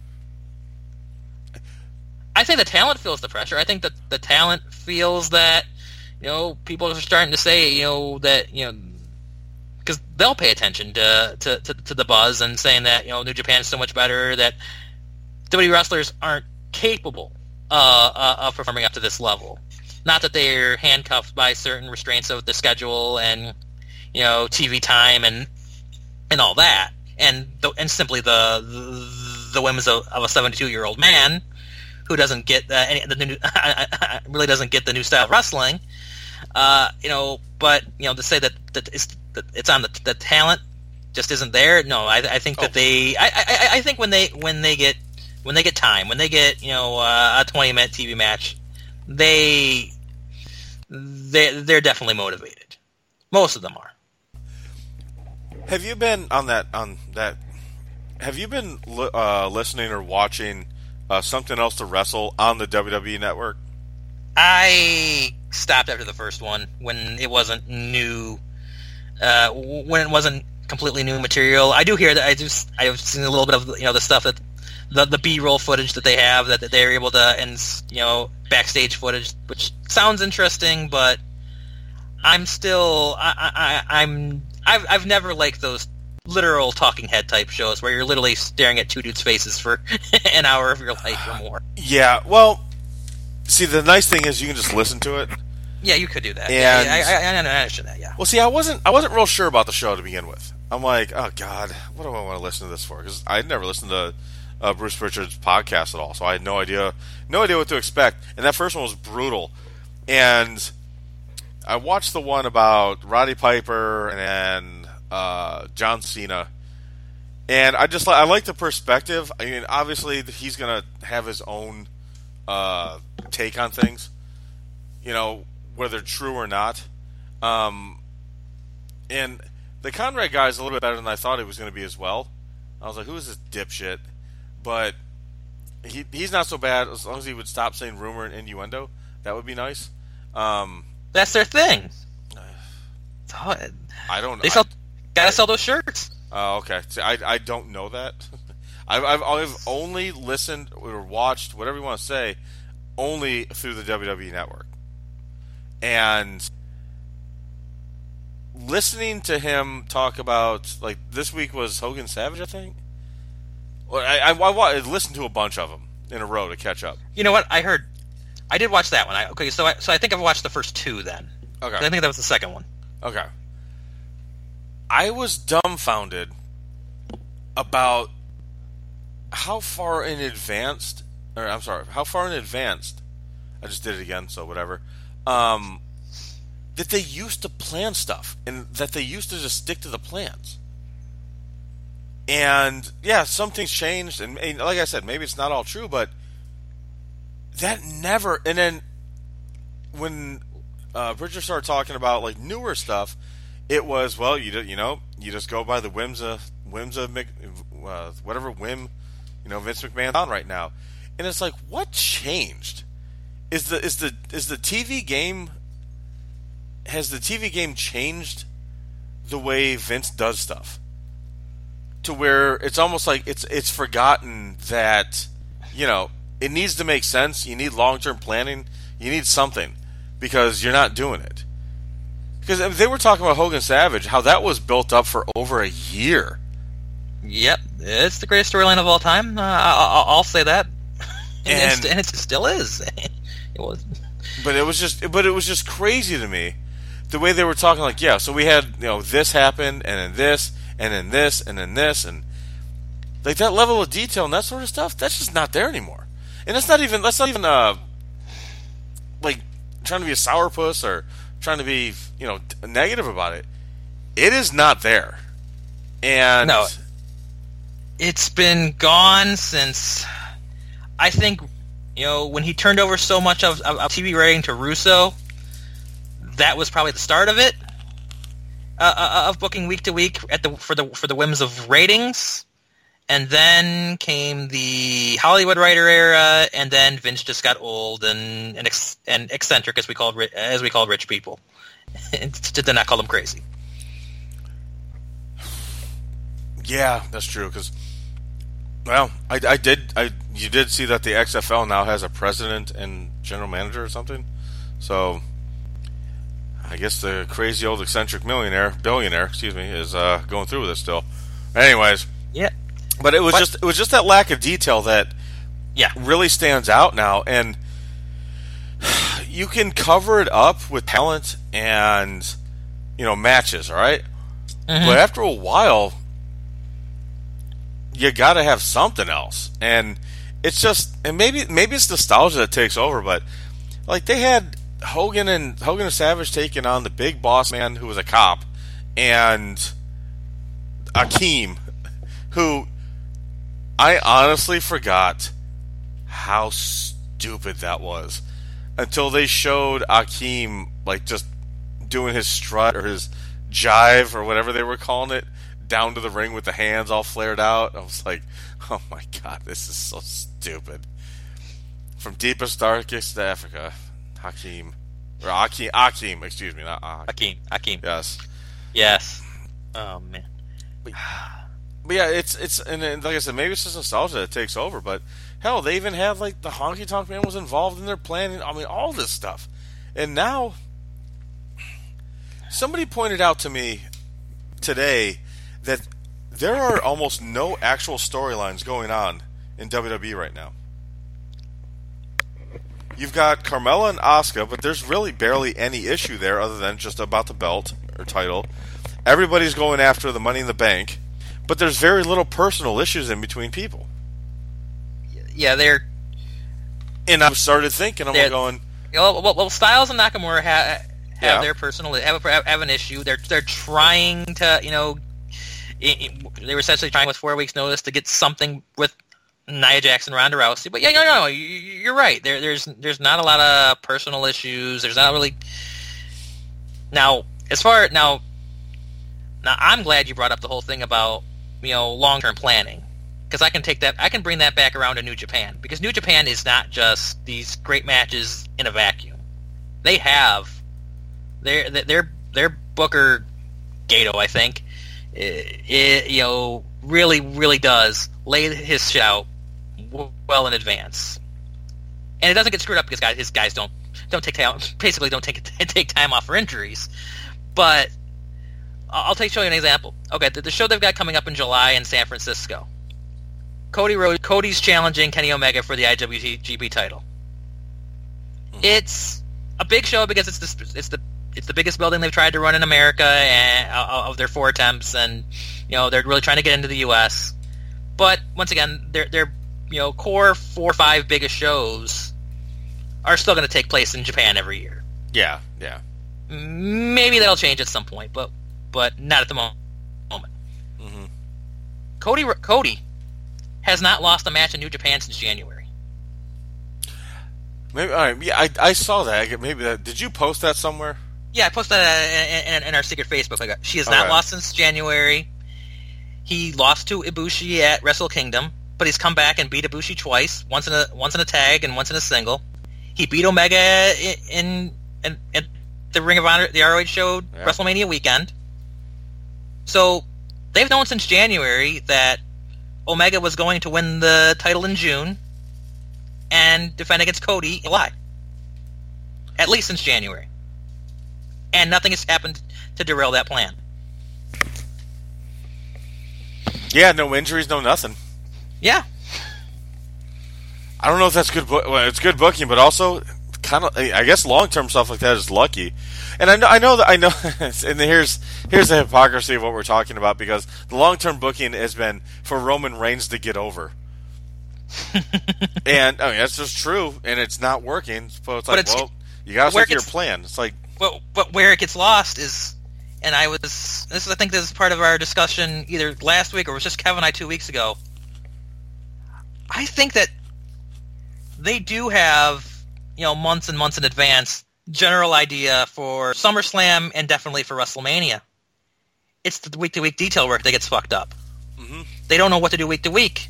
I think the talent feels the pressure. I think that the talent feels that, people are starting to say, that, because they'll pay attention to the buzz and saying that, New Japan is so much better, that WWE wrestlers aren't capable of performing up to this level. Not that they're handcuffed by certain restraints of the schedule and, TV time and all that, and simply the whims of a 72-year-old man who doesn't get really doesn't get the new style of wrestling, but to say that it's on the talent just isn't there. No, I think that I think when they get time, when they get a 20-minute TV match, they're definitely motivated. Most of them are. Have you been on that? Have you been listening or watching Something Else to Wrestle on the WWE Network? I stopped after the first one when it wasn't new, when it wasn't completely new material. I do hear that I've seen a little bit of the stuff that the B-roll footage that they have that they're able to, and backstage footage, which sounds interesting, but I'm still I've never liked those literal talking head type shows where you're literally staring at two dudes' faces for an hour of your life or more. Yeah, well, see, the nice thing is you can just listen to it. Yeah, you could do that. And I understand that. Yeah. Well, see, I wasn't real sure about the show to begin with. I'm like, oh God, what do I want to listen to this for? Because I'd never listened to Bruce Pritchard's podcast at all, so I had no idea what to expect. And that first one was brutal. And I watched the one about Roddy Piper and John Cena, and I like the perspective. I mean, obviously he's gonna have his own take on things, whether true or not. And the Conrad guy is a little bit better than I thought he was going to be as well. I was like, who is this dipshit? But he's not so bad as long as he would stop saying rumor and innuendo. That would be nice. That's their thing. I don't know. Gotta sell those shirts. Oh, okay. See, I don't know that. I've only listened or watched, whatever you want to say, only through the WWE Network. And listening to him talk about, like, this week was Hogan Savage, I think? Well, I listened to a bunch of them in a row to catch up. You know what? I did watch that one. So I think I've watched the first two then. Okay. I think that was the second one. Okay. I was dumbfounded about how far in advance, I just did it again, so whatever, that they used to plan stuff, and that they used to just stick to the plans. And, yeah, some things changed, and like I said, maybe it's not all true, but that never, and then when Pritchard started talking about, like, newer stuff, it was, well, you just go by the whims of whatever whim, Vince McMahon's on right now, and it's like, what changed? Is the TV game, has the TV game changed the way Vince does stuff to where it's almost like it's forgotten that it needs to make sense. You need long-term planning. You need something because you're not doing it. Because they were talking about Hogan Savage, how that was built up for over a year. Yep, it's the greatest storyline of all time. I'll say that, and it still is. It was, but it was just crazy to me, the way they were talking. Like, yeah, so we had this happened, and then this, and then this, and then this, and like that level of detail and that sort of stuff. That's just not there anymore. And that's not even like trying to be a sourpuss or trying to be, negative about it. It is not there. And no, it's been gone since, I think, when he turned over so much of TV writing to Russo, that was probably the start of it, of booking week to week for the whims of ratings. And then came the Hollywood writer era, and then Vince just got old and eccentric, as we called rich people. Did not call them crazy. Yeah, that's true. Because, well, you did see that the XFL now has a president and general manager or something. So, I guess the crazy old eccentric billionaire, is going through with it still. Anyways, yeah. But it was just that lack of detail that really stands out now, and you can cover it up with talent and matches, all right? Mm-hmm. But after a while, you got to have something else, and it's just, and maybe it's nostalgia that takes over, but like they had Hogan and Savage taking on the big boss man who was a cop, and Akeem, who I honestly forgot how stupid that was until they showed Akeem like just doing his strut or his jive or whatever they were calling it down to the ring with the hands all flared out. I was like, oh my god, this is so stupid. From deepest, darkest Africa, Akeem, excuse me, not Akeem. Yes. Oh man. But yeah, it's and like I said, maybe it's just nostalgia that takes over. But hell, they even had like the Honky Tonk Man was involved in their planning. I mean, all this stuff. And now, somebody pointed out to me today that there are almost no actual storylines going on in WWE right now. You've got Carmella and Asuka, but there's really barely any issue there other than just about the belt or title. Everybody's going after the Money in the Bank. But there's very little personal issues in between people. Yeah, they're... And I started thinking, I'm going... Well, Styles and Nakamura have their personal... have an issue. They're trying to, they were essentially trying with 4 weeks' notice to get something with Nia Jax and Ronda Rousey. But no, you're right. There's not a lot of personal issues. There's not really... Now, I'm glad you brought up the whole thing about long-term planning, because I can bring that back around to New Japan, because New Japan is not just these great matches in a vacuum. They have their booker Gato, I think, really really does lay his shit out well in advance, and it doesn't get screwed up because his guys don't take time off for injuries, but. I'll show you an example. Okay, the show they've got coming up in July in San Francisco. Cody's challenging Kenny Omega for the IWGP title. It's a big show because it's the biggest building they've tried to run in America and of their 4 attempts, and they're really trying to get into the U.S. But once again, their core 4 or 5 biggest shows are still going to take place in Japan every year. Yeah. Maybe that'll change at some point, but not at the moment. Mm-hmm. Cody has not lost a match in New Japan since January. Maybe, all right, yeah, I saw that. Maybe did you post that somewhere? Yeah, I posted that in our secret Facebook. She has not lost since January. He lost to Ibushi at Wrestle Kingdom, but he's come back and beat Ibushi twice, once in a tag and once in a single. He beat Omega in the Ring of Honor, the ROH show, WrestleMania weekend. So they've known since January that Omega was going to win the title in June and defend against Cody in July. At least since January. And nothing has happened to derail that plan. Yeah, no injuries, no nothing. Yeah. I don't know if that's good. Well, it's good booking, but also kind of, I guess, long-term stuff like that is lucky. And I know. And here's the hypocrisy of what we're talking about, because the long-term booking has been for Roman Reigns to get over. And I mean that's just true, and it's not working. So it's like, You got to stick to your plan. It's like, but where it gets lost is, and I think this is part of our discussion either last week or it was just Kevin and I 2 weeks ago. I think that they do have, months and months in advance, general idea for SummerSlam and definitely for WrestleMania. It's the week-to-week detail work that gets fucked up. mm-hmm. They don't know what to do week to week.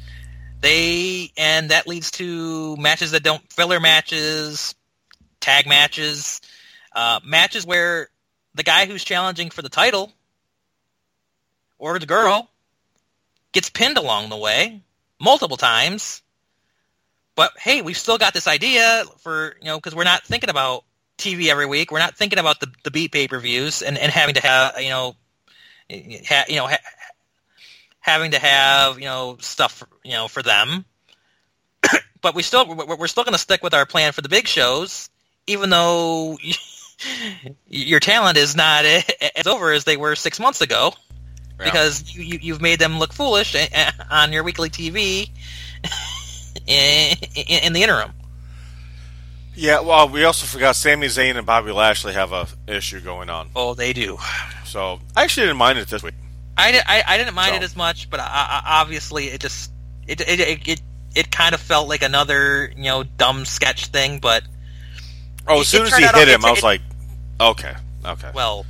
And that leads to matches that don't, filler matches, tag matches, matches where the guy who's challenging for the title or the girl gets pinned along the way multiple times. But hey, we've still got this idea for, because we're not thinking about TV every week. We're not thinking about the beat pay-per-views and having to have, having to have, stuff, for them. But we're still going to stick with our plan for the big shows, even though your talent is not as over as they were 6 months ago, because you've made them look foolish on your weekly TV in the interim. Yeah, well, we also forgot Sami Zayn and Bobby Lashley have a issue going on. Oh, they do. So I actually didn't mind it this week. I didn't mind it as much, but obviously it just it kind of felt like another dumb sketch thing. But as soon as he hit him, I was like, okay. Well,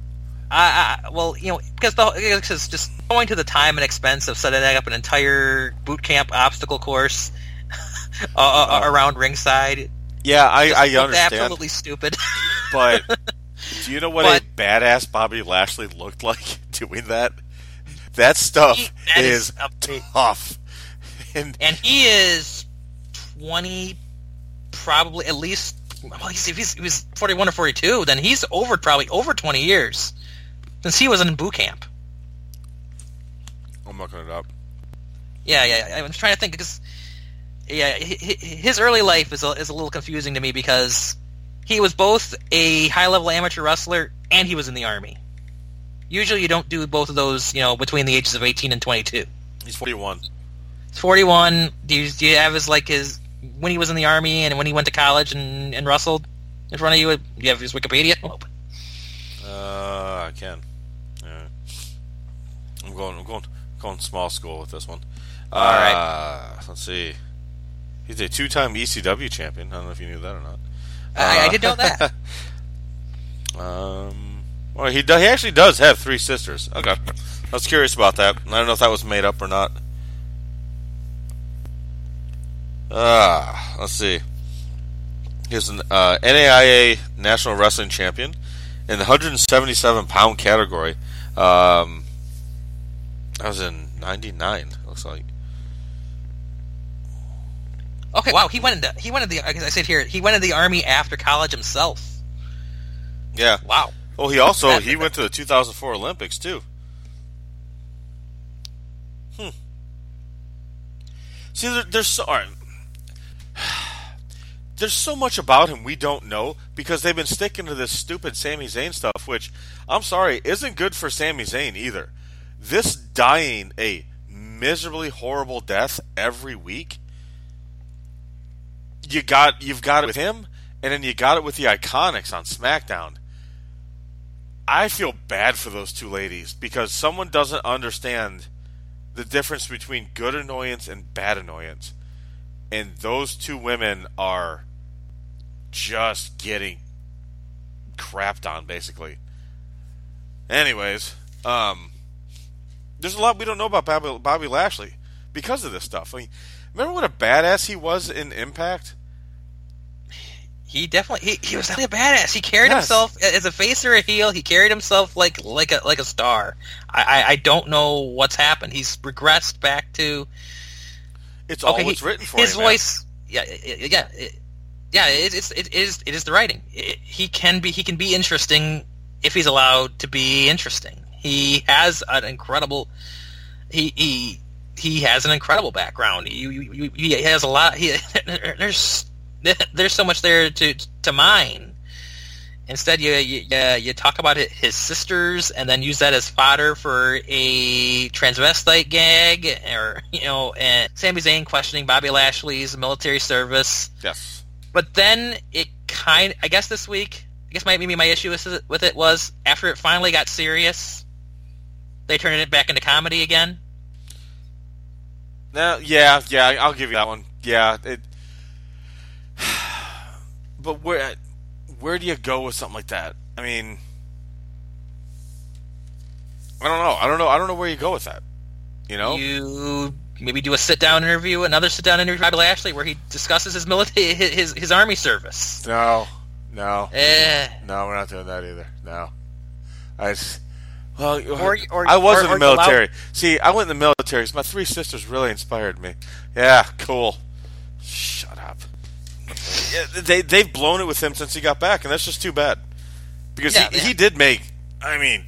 because just going to the time and expense of setting up an entire boot camp obstacle course around ringside. Yeah, I understand. Absolutely stupid. But do you know what a badass Bobby Lashley looked like doing that? That stuff is tough. And he is 20, probably at least. Well, if he was 41 or 42, then he's probably over 20 years since he was in boot camp. I'm looking it up. Yeah. I was trying to think because his early life is a little confusing to me because he was both a high-level amateur wrestler and he was in the Army. Usually you don't do both of those, between the ages of 18 and 22. He's 41. He's 41. Do you have his when he was in the Army and when he went to college and wrestled in front of you? Do you have his Wikipedia open? I can. Yeah. I'm going small school with this one. All right. Let's see. He's a 2-time ECW champion. I don't know if you knew that or not. I did know that. Well, he actually does have 3 sisters. Okay. I was curious about that. I don't know if that was made up or not. Let's see. He's an NAIA National Wrestling Champion in the 177-pound category. That was in 99, looks like. Okay, wow, he went into I said here, he went into the Army after college himself. Yeah. Wow. Well, he went to the 2004 Olympics too. See, there's so much about him we don't know because they've been sticking to this stupid Sami Zayn stuff, which, I'm sorry, isn't good for Sami Zayn either. This dying a miserably horrible death every week, you've got it with him, and then you got it with the Iconics on SmackDown. I feel bad for those 2 ladies because someone doesn't understand the difference between good annoyance and bad annoyance. And those 2 women are just getting crapped on, basically. Anyways, there's a lot we don't know about Bobby Lashley because of this stuff. I mean, remember what a badass he was in Impact? He definitely he was definitely a badass. He carried himself as a face or a heel. He carried himself like a star. I don't know what's happened. He's regressed back to. It's all what's written for his him. Voice. It is the writing. He can be interesting if he's allowed to be interesting. He has an incredible. He has an incredible background. He has a lot. There's so much there to mine. Instead, you talk about his sisters and then use that as fodder for a transvestite gag, and Sami Zayn questioning Bobby Lashley's military service. Yes, but then it I guess this week, maybe my issue with it was after it finally got serious, they turned it back into comedy again. Now, yeah, I'll give you that one. Yeah, but where do you go with something like that? I mean, I don't know where you go with that. You know, you maybe do another sit-down interview with Bobby Lashley where he discusses his military, his army service. No, we're not doing that either. No, I was in the military. See, I went in the military. So my three sisters really inspired me. Yeah, cool. Shut up. They've blown it with him since he got back, and that's just too bad. Because he did make. I mean,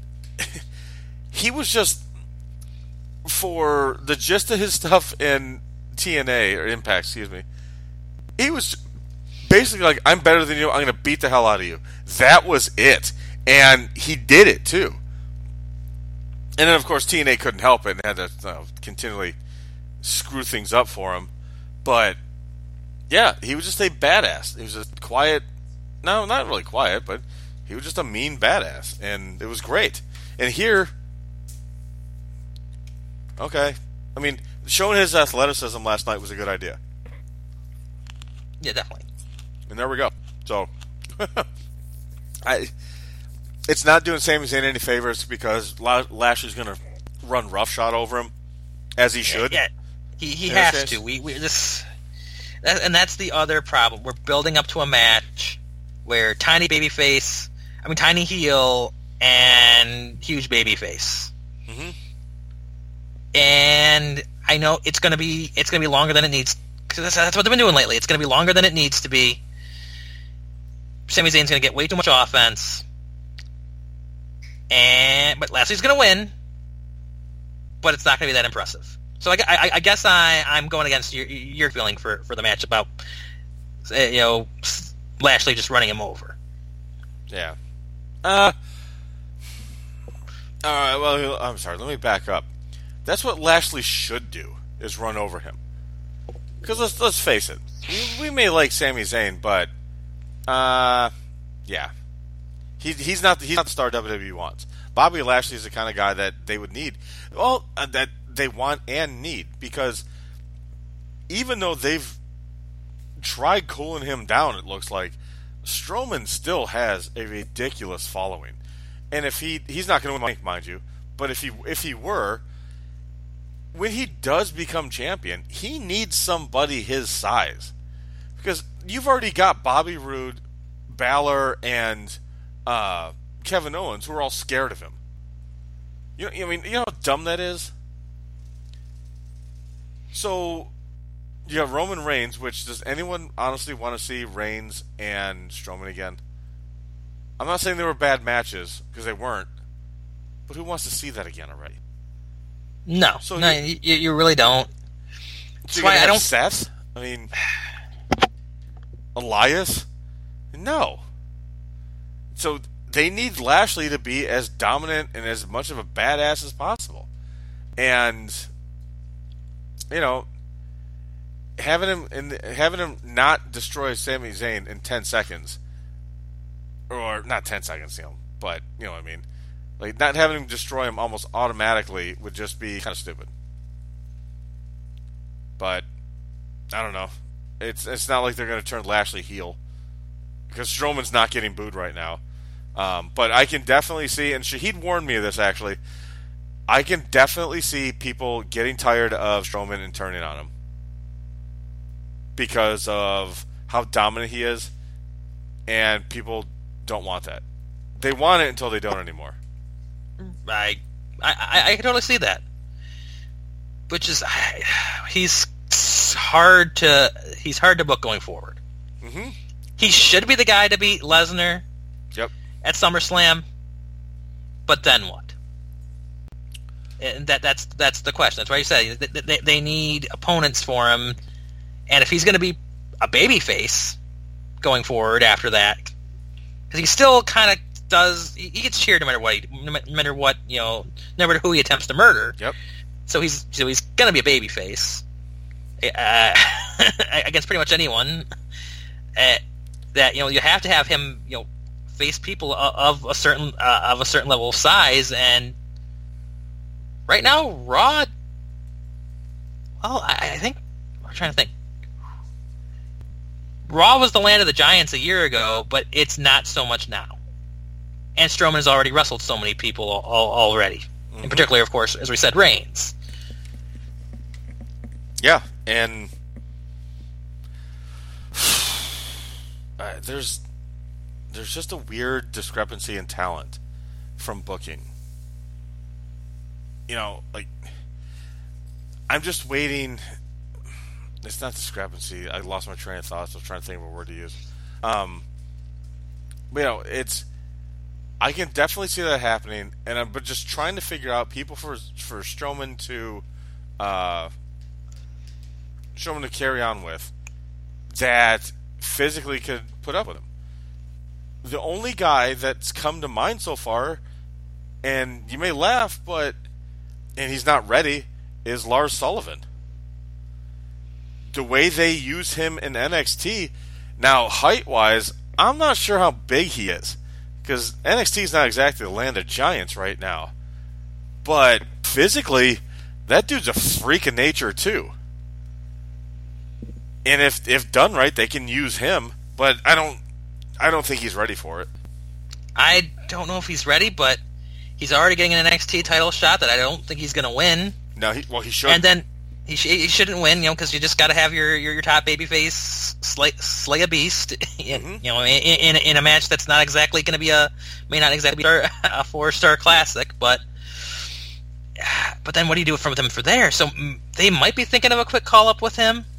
he was just, for the gist of his stuff in TNA or Impact, excuse me. He was basically like, "I'm better than you. I'm going to beat the hell out of you." That was it, and he did it too. And then, of course, TNA couldn't help it and had to continually screw things up for him. But, yeah, he was just a badass. He was a quiet, no, not really quiet, but he was just a mean badass. And it was great. And here, okay. I mean, showing his athleticism last night was a good idea. Yeah, definitely. And there we go. So, it's not doing Sami Zayn any favors because Lashley's going to run roughshod over him, as he should. Yeah, he has to. And that's the other problem. We're building up to a match where tiny heel and huge babyface. Mm-hmm. And I know it's going to be longer than it needs. Cause that's what they've been doing lately. It's going to be longer than it needs to be. Sami Zayn's going to get way too much offense. But Lashley's going to win, but it's not going to be that impressive. So I guess I'm going against your feeling for the match about Lashley just running him over. Yeah. All right. Well, I'm sorry. Let me back up. That's what Lashley should do, is run over him. Because let's face it, we may like Sami Zayn, but yeah. He's not the star WWE wants. Bobby Lashley is the kind of guy that they would need. Well, that they want and need, because even though they've tried cooling him down, it looks like Strowman still has a ridiculous following. And if he's not going to win, mind you, but if he were, when he does become champion, he needs somebody his size, because you've already got Bobby Roode, Balor, and Kevin Owens, who are all scared of him. You know how dumb that is? So, you have Roman Reigns, which, does anyone honestly want to see Reigns and Strowman again? I'm not saying they were bad matches, because they weren't, but who wants to see that again already? No. So you really don't. So that's why I don't. Seth? I mean, Elias? No. So they need Lashley to be as dominant and as much of a badass as possible. And, having him not destroy Sami Zayn in 10 seconds, or not 10 seconds, but you know what I mean. Like, not having him destroy him almost automatically would just be kind of stupid. But I don't know. It's not like they're going to turn Lashley heel, because Strowman's not getting booed right now. But I can definitely see, and Shahid warned me of this actually, I can definitely see people getting tired of Strowman and turning on him because of how dominant he is, and people don't want that. They want it until they don't anymore. I can totally see that. Which is, he's hard to book going forward. Mm-hmm. He should be the guy to beat Lesnar. Yep. At SummerSlam, but then what? And that's the question. That's why you said they need opponents for him, and if he's going to be a babyface going forward after that, because he still kind of does, he gets cheered no matter what, no matter who he attempts to murder. Yep. So he's going to be a babyface against pretty much anyone. that you have to have him face people of a certain level of size, and right now Raw. Well, I think I'm trying to think. Raw was the land of the giants a year ago, but it's not so much now. And Strowman has already wrestled so many people already. Mm-hmm. In particular, of course, as we said, Reigns. Yeah, and there's just a weird discrepancy in talent from booking. Like, I'm just waiting. It's not discrepancy. I lost my train of thought, so I was trying to think of a word to use. But I can definitely see that happening, and I'm just trying to figure out people for Strowman to carry on with that physically could put up with him. The only guy that's come to mind so far, and you may laugh, and he's not ready, is Lars Sullivan. The way they use him in NXT, now height-wise, I'm not sure how big he is, because NXT is not exactly the land of giants right now. But physically, that dude's a freak of nature too. And if done right, they can use him. But I don't think he's ready for it. I don't know if he's ready, but he's already getting an NXT title shot that I don't think he's going to win. No, he should. And then he shouldn't win, because you just got to have your top babyface slay a beast, in a match that's not exactly going to be may not exactly be a 4-star classic, but then what do you do from them for there? So they might be thinking of a quick call up with him.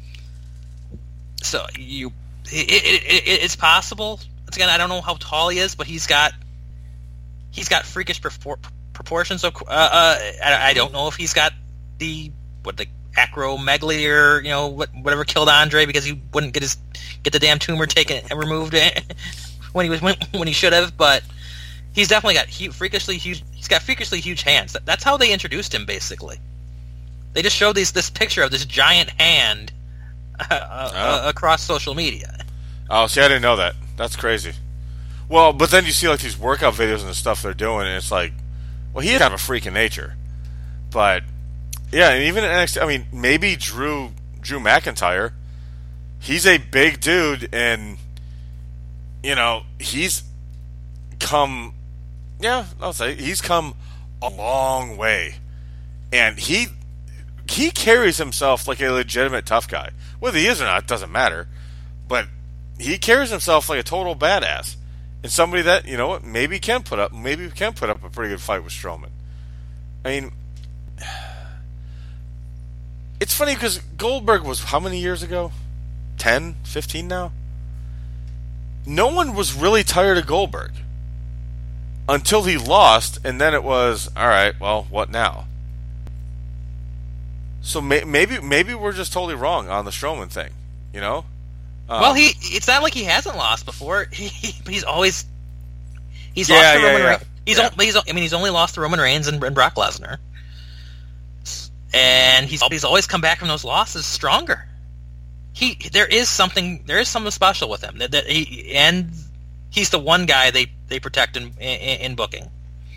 So it's possible. Once again, I don't know how tall he is, but he's got freakish proportions. So I don't know if he's got the acromegaly or whatever killed Andre because he wouldn't get the damn tumor taken and removed when he should have. But he's definitely got freakishly huge. He's got freakishly huge hands. That's how they introduced him. Basically, they just showed this picture of this giant hand across social media. Oh, see, I didn't know that. That's crazy. Well, but then you see like these workout videos and the stuff they're doing, and it's like, well, he is kind of a freak in nature, but. Yeah, and even in NXT, I mean, maybe Drew McIntyre, he's a big dude, and, he's come a long way. And he carries himself like a legitimate tough guy. Whether he is or not, doesn't matter. But he carries himself like a total badass. And somebody that, maybe can put up a pretty good fight with Strowman. I mean, it's funny because Goldberg was how many years ago? 10, 15 now? No one was really tired of Goldberg until he lost, and then it was, all right, well, what now? So maybe we're just totally wrong on the Strowman thing, Well, it's not like he hasn't lost before. He's lost to Roman Reigns. He's only lost to Roman Reigns and Brock Lesnar. And he's always come back from those losses stronger. There is something special with him. And he's the one guy they protect in booking.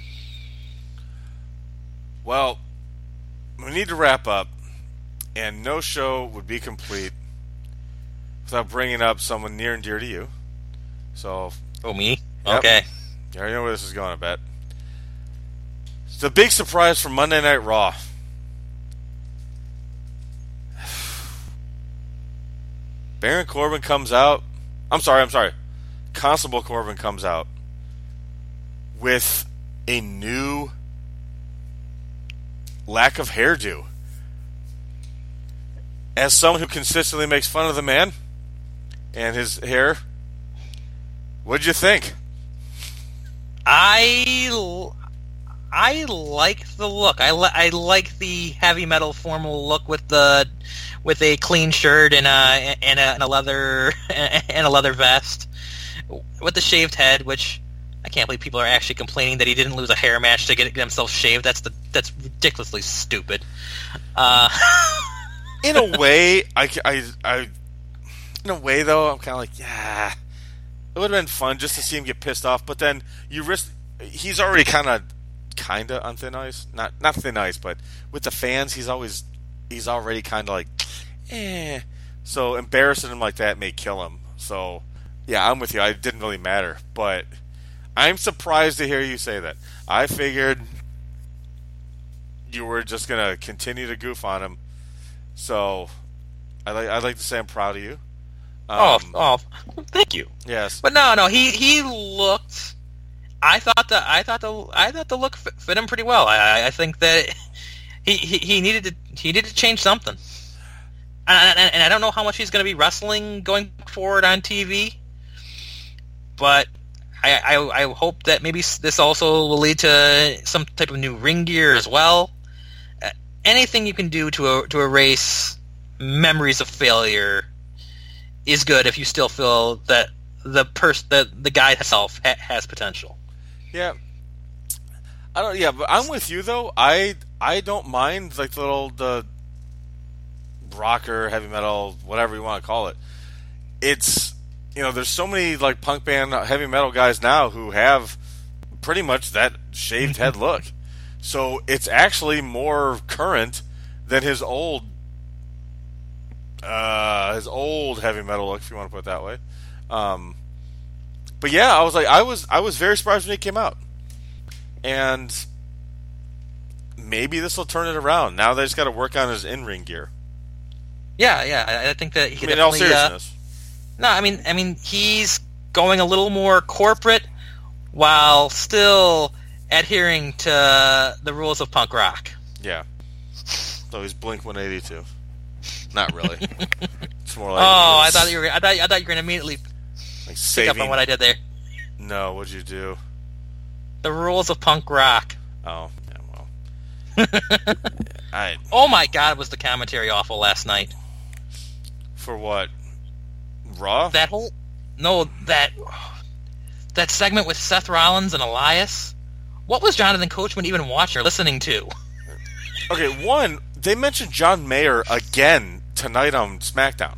Well, we need to wrap up, and no show would be complete without bringing up someone near and dear to you. So, me? Yep. Okay. You already know where this is going, I bet. It's the big surprise from Monday Night Raw. Baron Corbin comes out. I'm sorry. Constable Corbin comes out with a new lack of hairdo. As someone who consistently makes fun of the man and his hair, what'd you think? I like the look. I like the heavy metal formal look with a clean shirt and a leather vest with the shaved head, which I can't believe people are actually complaining that he didn't lose a hair match to get himself shaved. That's ridiculously stupid. In a way, in a way though, I'm kind of like, yeah. It would have been fun just to see him get pissed off, but then you risk. He's already kind of on thin ice. Not thin ice, but with the fans, he's already kind of like, eh. So embarrassing him like that may kill him. So yeah, I'm with you. It didn't really matter, but I'm surprised to hear you say that. I figured you were just gonna continue to goof on him. So I'd like to say I'm proud of you. Thank you. Yes, but no, he looked. I thought the look fit him pretty well. I think that he needed to change something, and I don't know how much he's going to be wrestling going forward on TV, but I hope that maybe this also will lead to some type of new ring gear as well. Anything you can do to erase memories of failure is good if you still feel that the guy himself has potential. Yeah, but I'm with you though. I don't mind like the rocker, heavy metal, whatever you want to call it. It's there's so many like punk band, heavy metal guys now who have pretty much that shaved head look. So it's actually more current than his old heavy metal look, if you want to put it that way. But yeah, I was very surprised when he came out, and maybe this will turn it around. Now they just got to work on his in-ring gear. Yeah, I think that he. In all seriousness. No, I mean he's going a little more corporate while still adhering to the rules of punk rock. Yeah. So he's Blink 182. Not really. It's more like. Oh, I thought you were going to immediately like pick up on what I did there. No, what'd you do? The rules of punk rock. Oh, yeah, well. Oh my God, was the commentary awful last night? For what? Raw? That segment with Seth Rollins and Elias. What was Jonathan Coachman even watching or listening to? Okay, one, they mentioned John Mayer again tonight on SmackDown.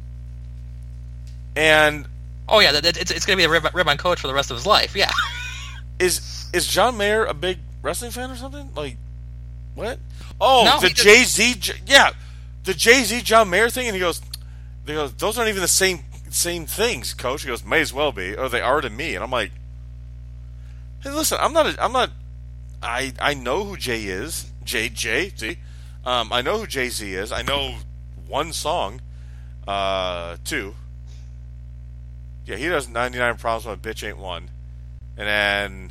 And oh yeah, it's going to be a rib on Coach for the rest of his life. Yeah. Is John Mayer a big wrestling fan or something? Like what? Oh, no, the Jay-Z, the Jay-Z John Mayer thing, and he goes, those aren't even the same things, Coach. He goes, may as well be, or they are to me. And I'm like, hey, listen, I know who Jay is, Jay-Z. I know who Jay-Z is. I know one song, two. Yeah, he does 99 Problems with a Bitch Ain't One. And then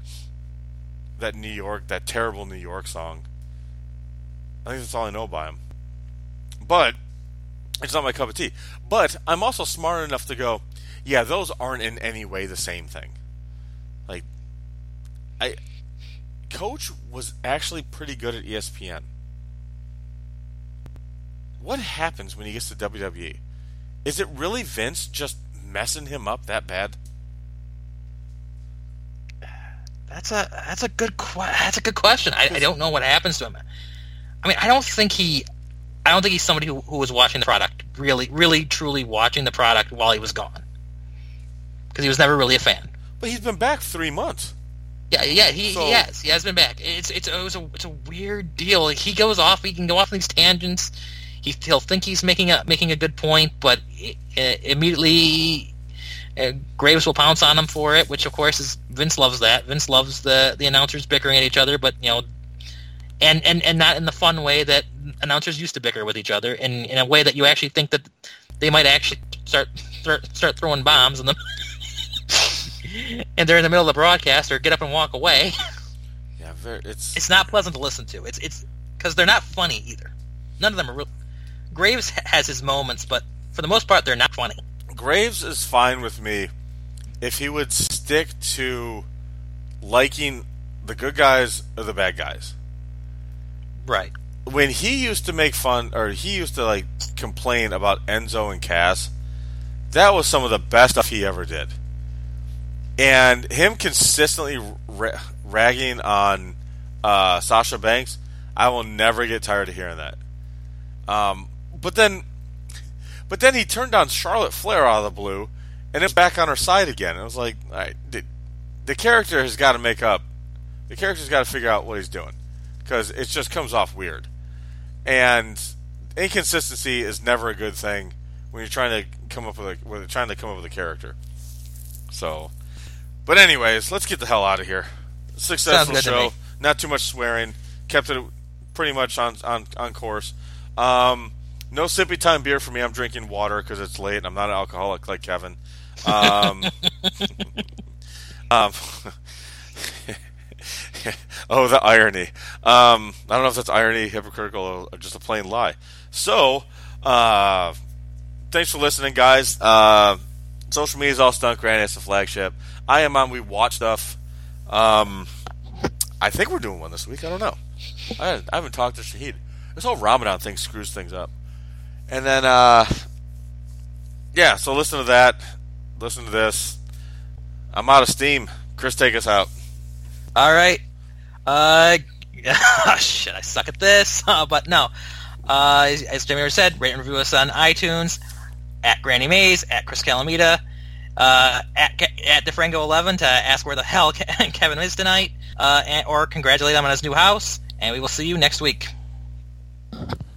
that terrible New York song. I think that's all I know by him. But it's not my cup of tea. But I'm also smart enough to go, yeah, those aren't in any way the same thing. Like, Coach was actually pretty good at ESPN. What happens when he gets to WWE? Is it really Vince just messing him up that bad? That's a good question. I don't know what happens to him. I mean, I don't think he's somebody who was watching the product, really, truly watching the product while he was gone. Because he was never really a fan. But he's been back 3 months. Yeah, he has been back. It's a weird deal. He can go off on these tangents. He'll think he's making a good point, but immediately Graves will pounce on him for it, which of course is Vince loves that. Vince loves the announcers bickering at each other, but and not in the fun way that announcers used to bicker with each other, in a way that you actually think that they might actually start throwing bombs and and they're in the middle of the broadcast or get up and walk away. Yeah, it's not pleasant to listen to. It's because they're not funny either. None of them are real. Graves has his moments, but for the most part, they're not funny. Graves is fine with me if he would stick to liking the good guys or the bad guys. Right. When he used to make fun, or he used to like complain about Enzo and Cass, that was some of the best stuff he ever did. And him consistently ragging on Sasha Banks, I will never get tired of hearing that. But then he turned on Charlotte Flair out of the blue, and then back on her side again. I was like, all right, the character has got to make up. The character's got to figure out what he's doing, because it just comes off weird. And inconsistency is never a good thing when you're trying to come up with a character. So, but anyways, let's get the hell out of here. Successful show. Not too much swearing. Kept it pretty much on course. No sippy time beer for me. I'm drinking water because it's late and I'm not an alcoholic like Kevin. Oh, the irony. I don't know if that's irony, hypocritical, or just a plain lie. So, thanks for listening, guys. Social media is all Stunt Granny. It's the flagship. I am on We Watch Stuff. I think we're doing one this week. I don't know. I haven't talked to Shahid. This whole Ramadan thing screws things up. And then, yeah, so listen to that. Listen to this. I'm out of steam. Chris, take us out. All right. Shit, I suck at this. But no. As Jimmy already said, rate and review us on iTunes, at Granny Mays, at Chris Calamita, at DeFranco11 to ask where the hell Kevin is tonight, or congratulate him on his new house, and we will see you next week.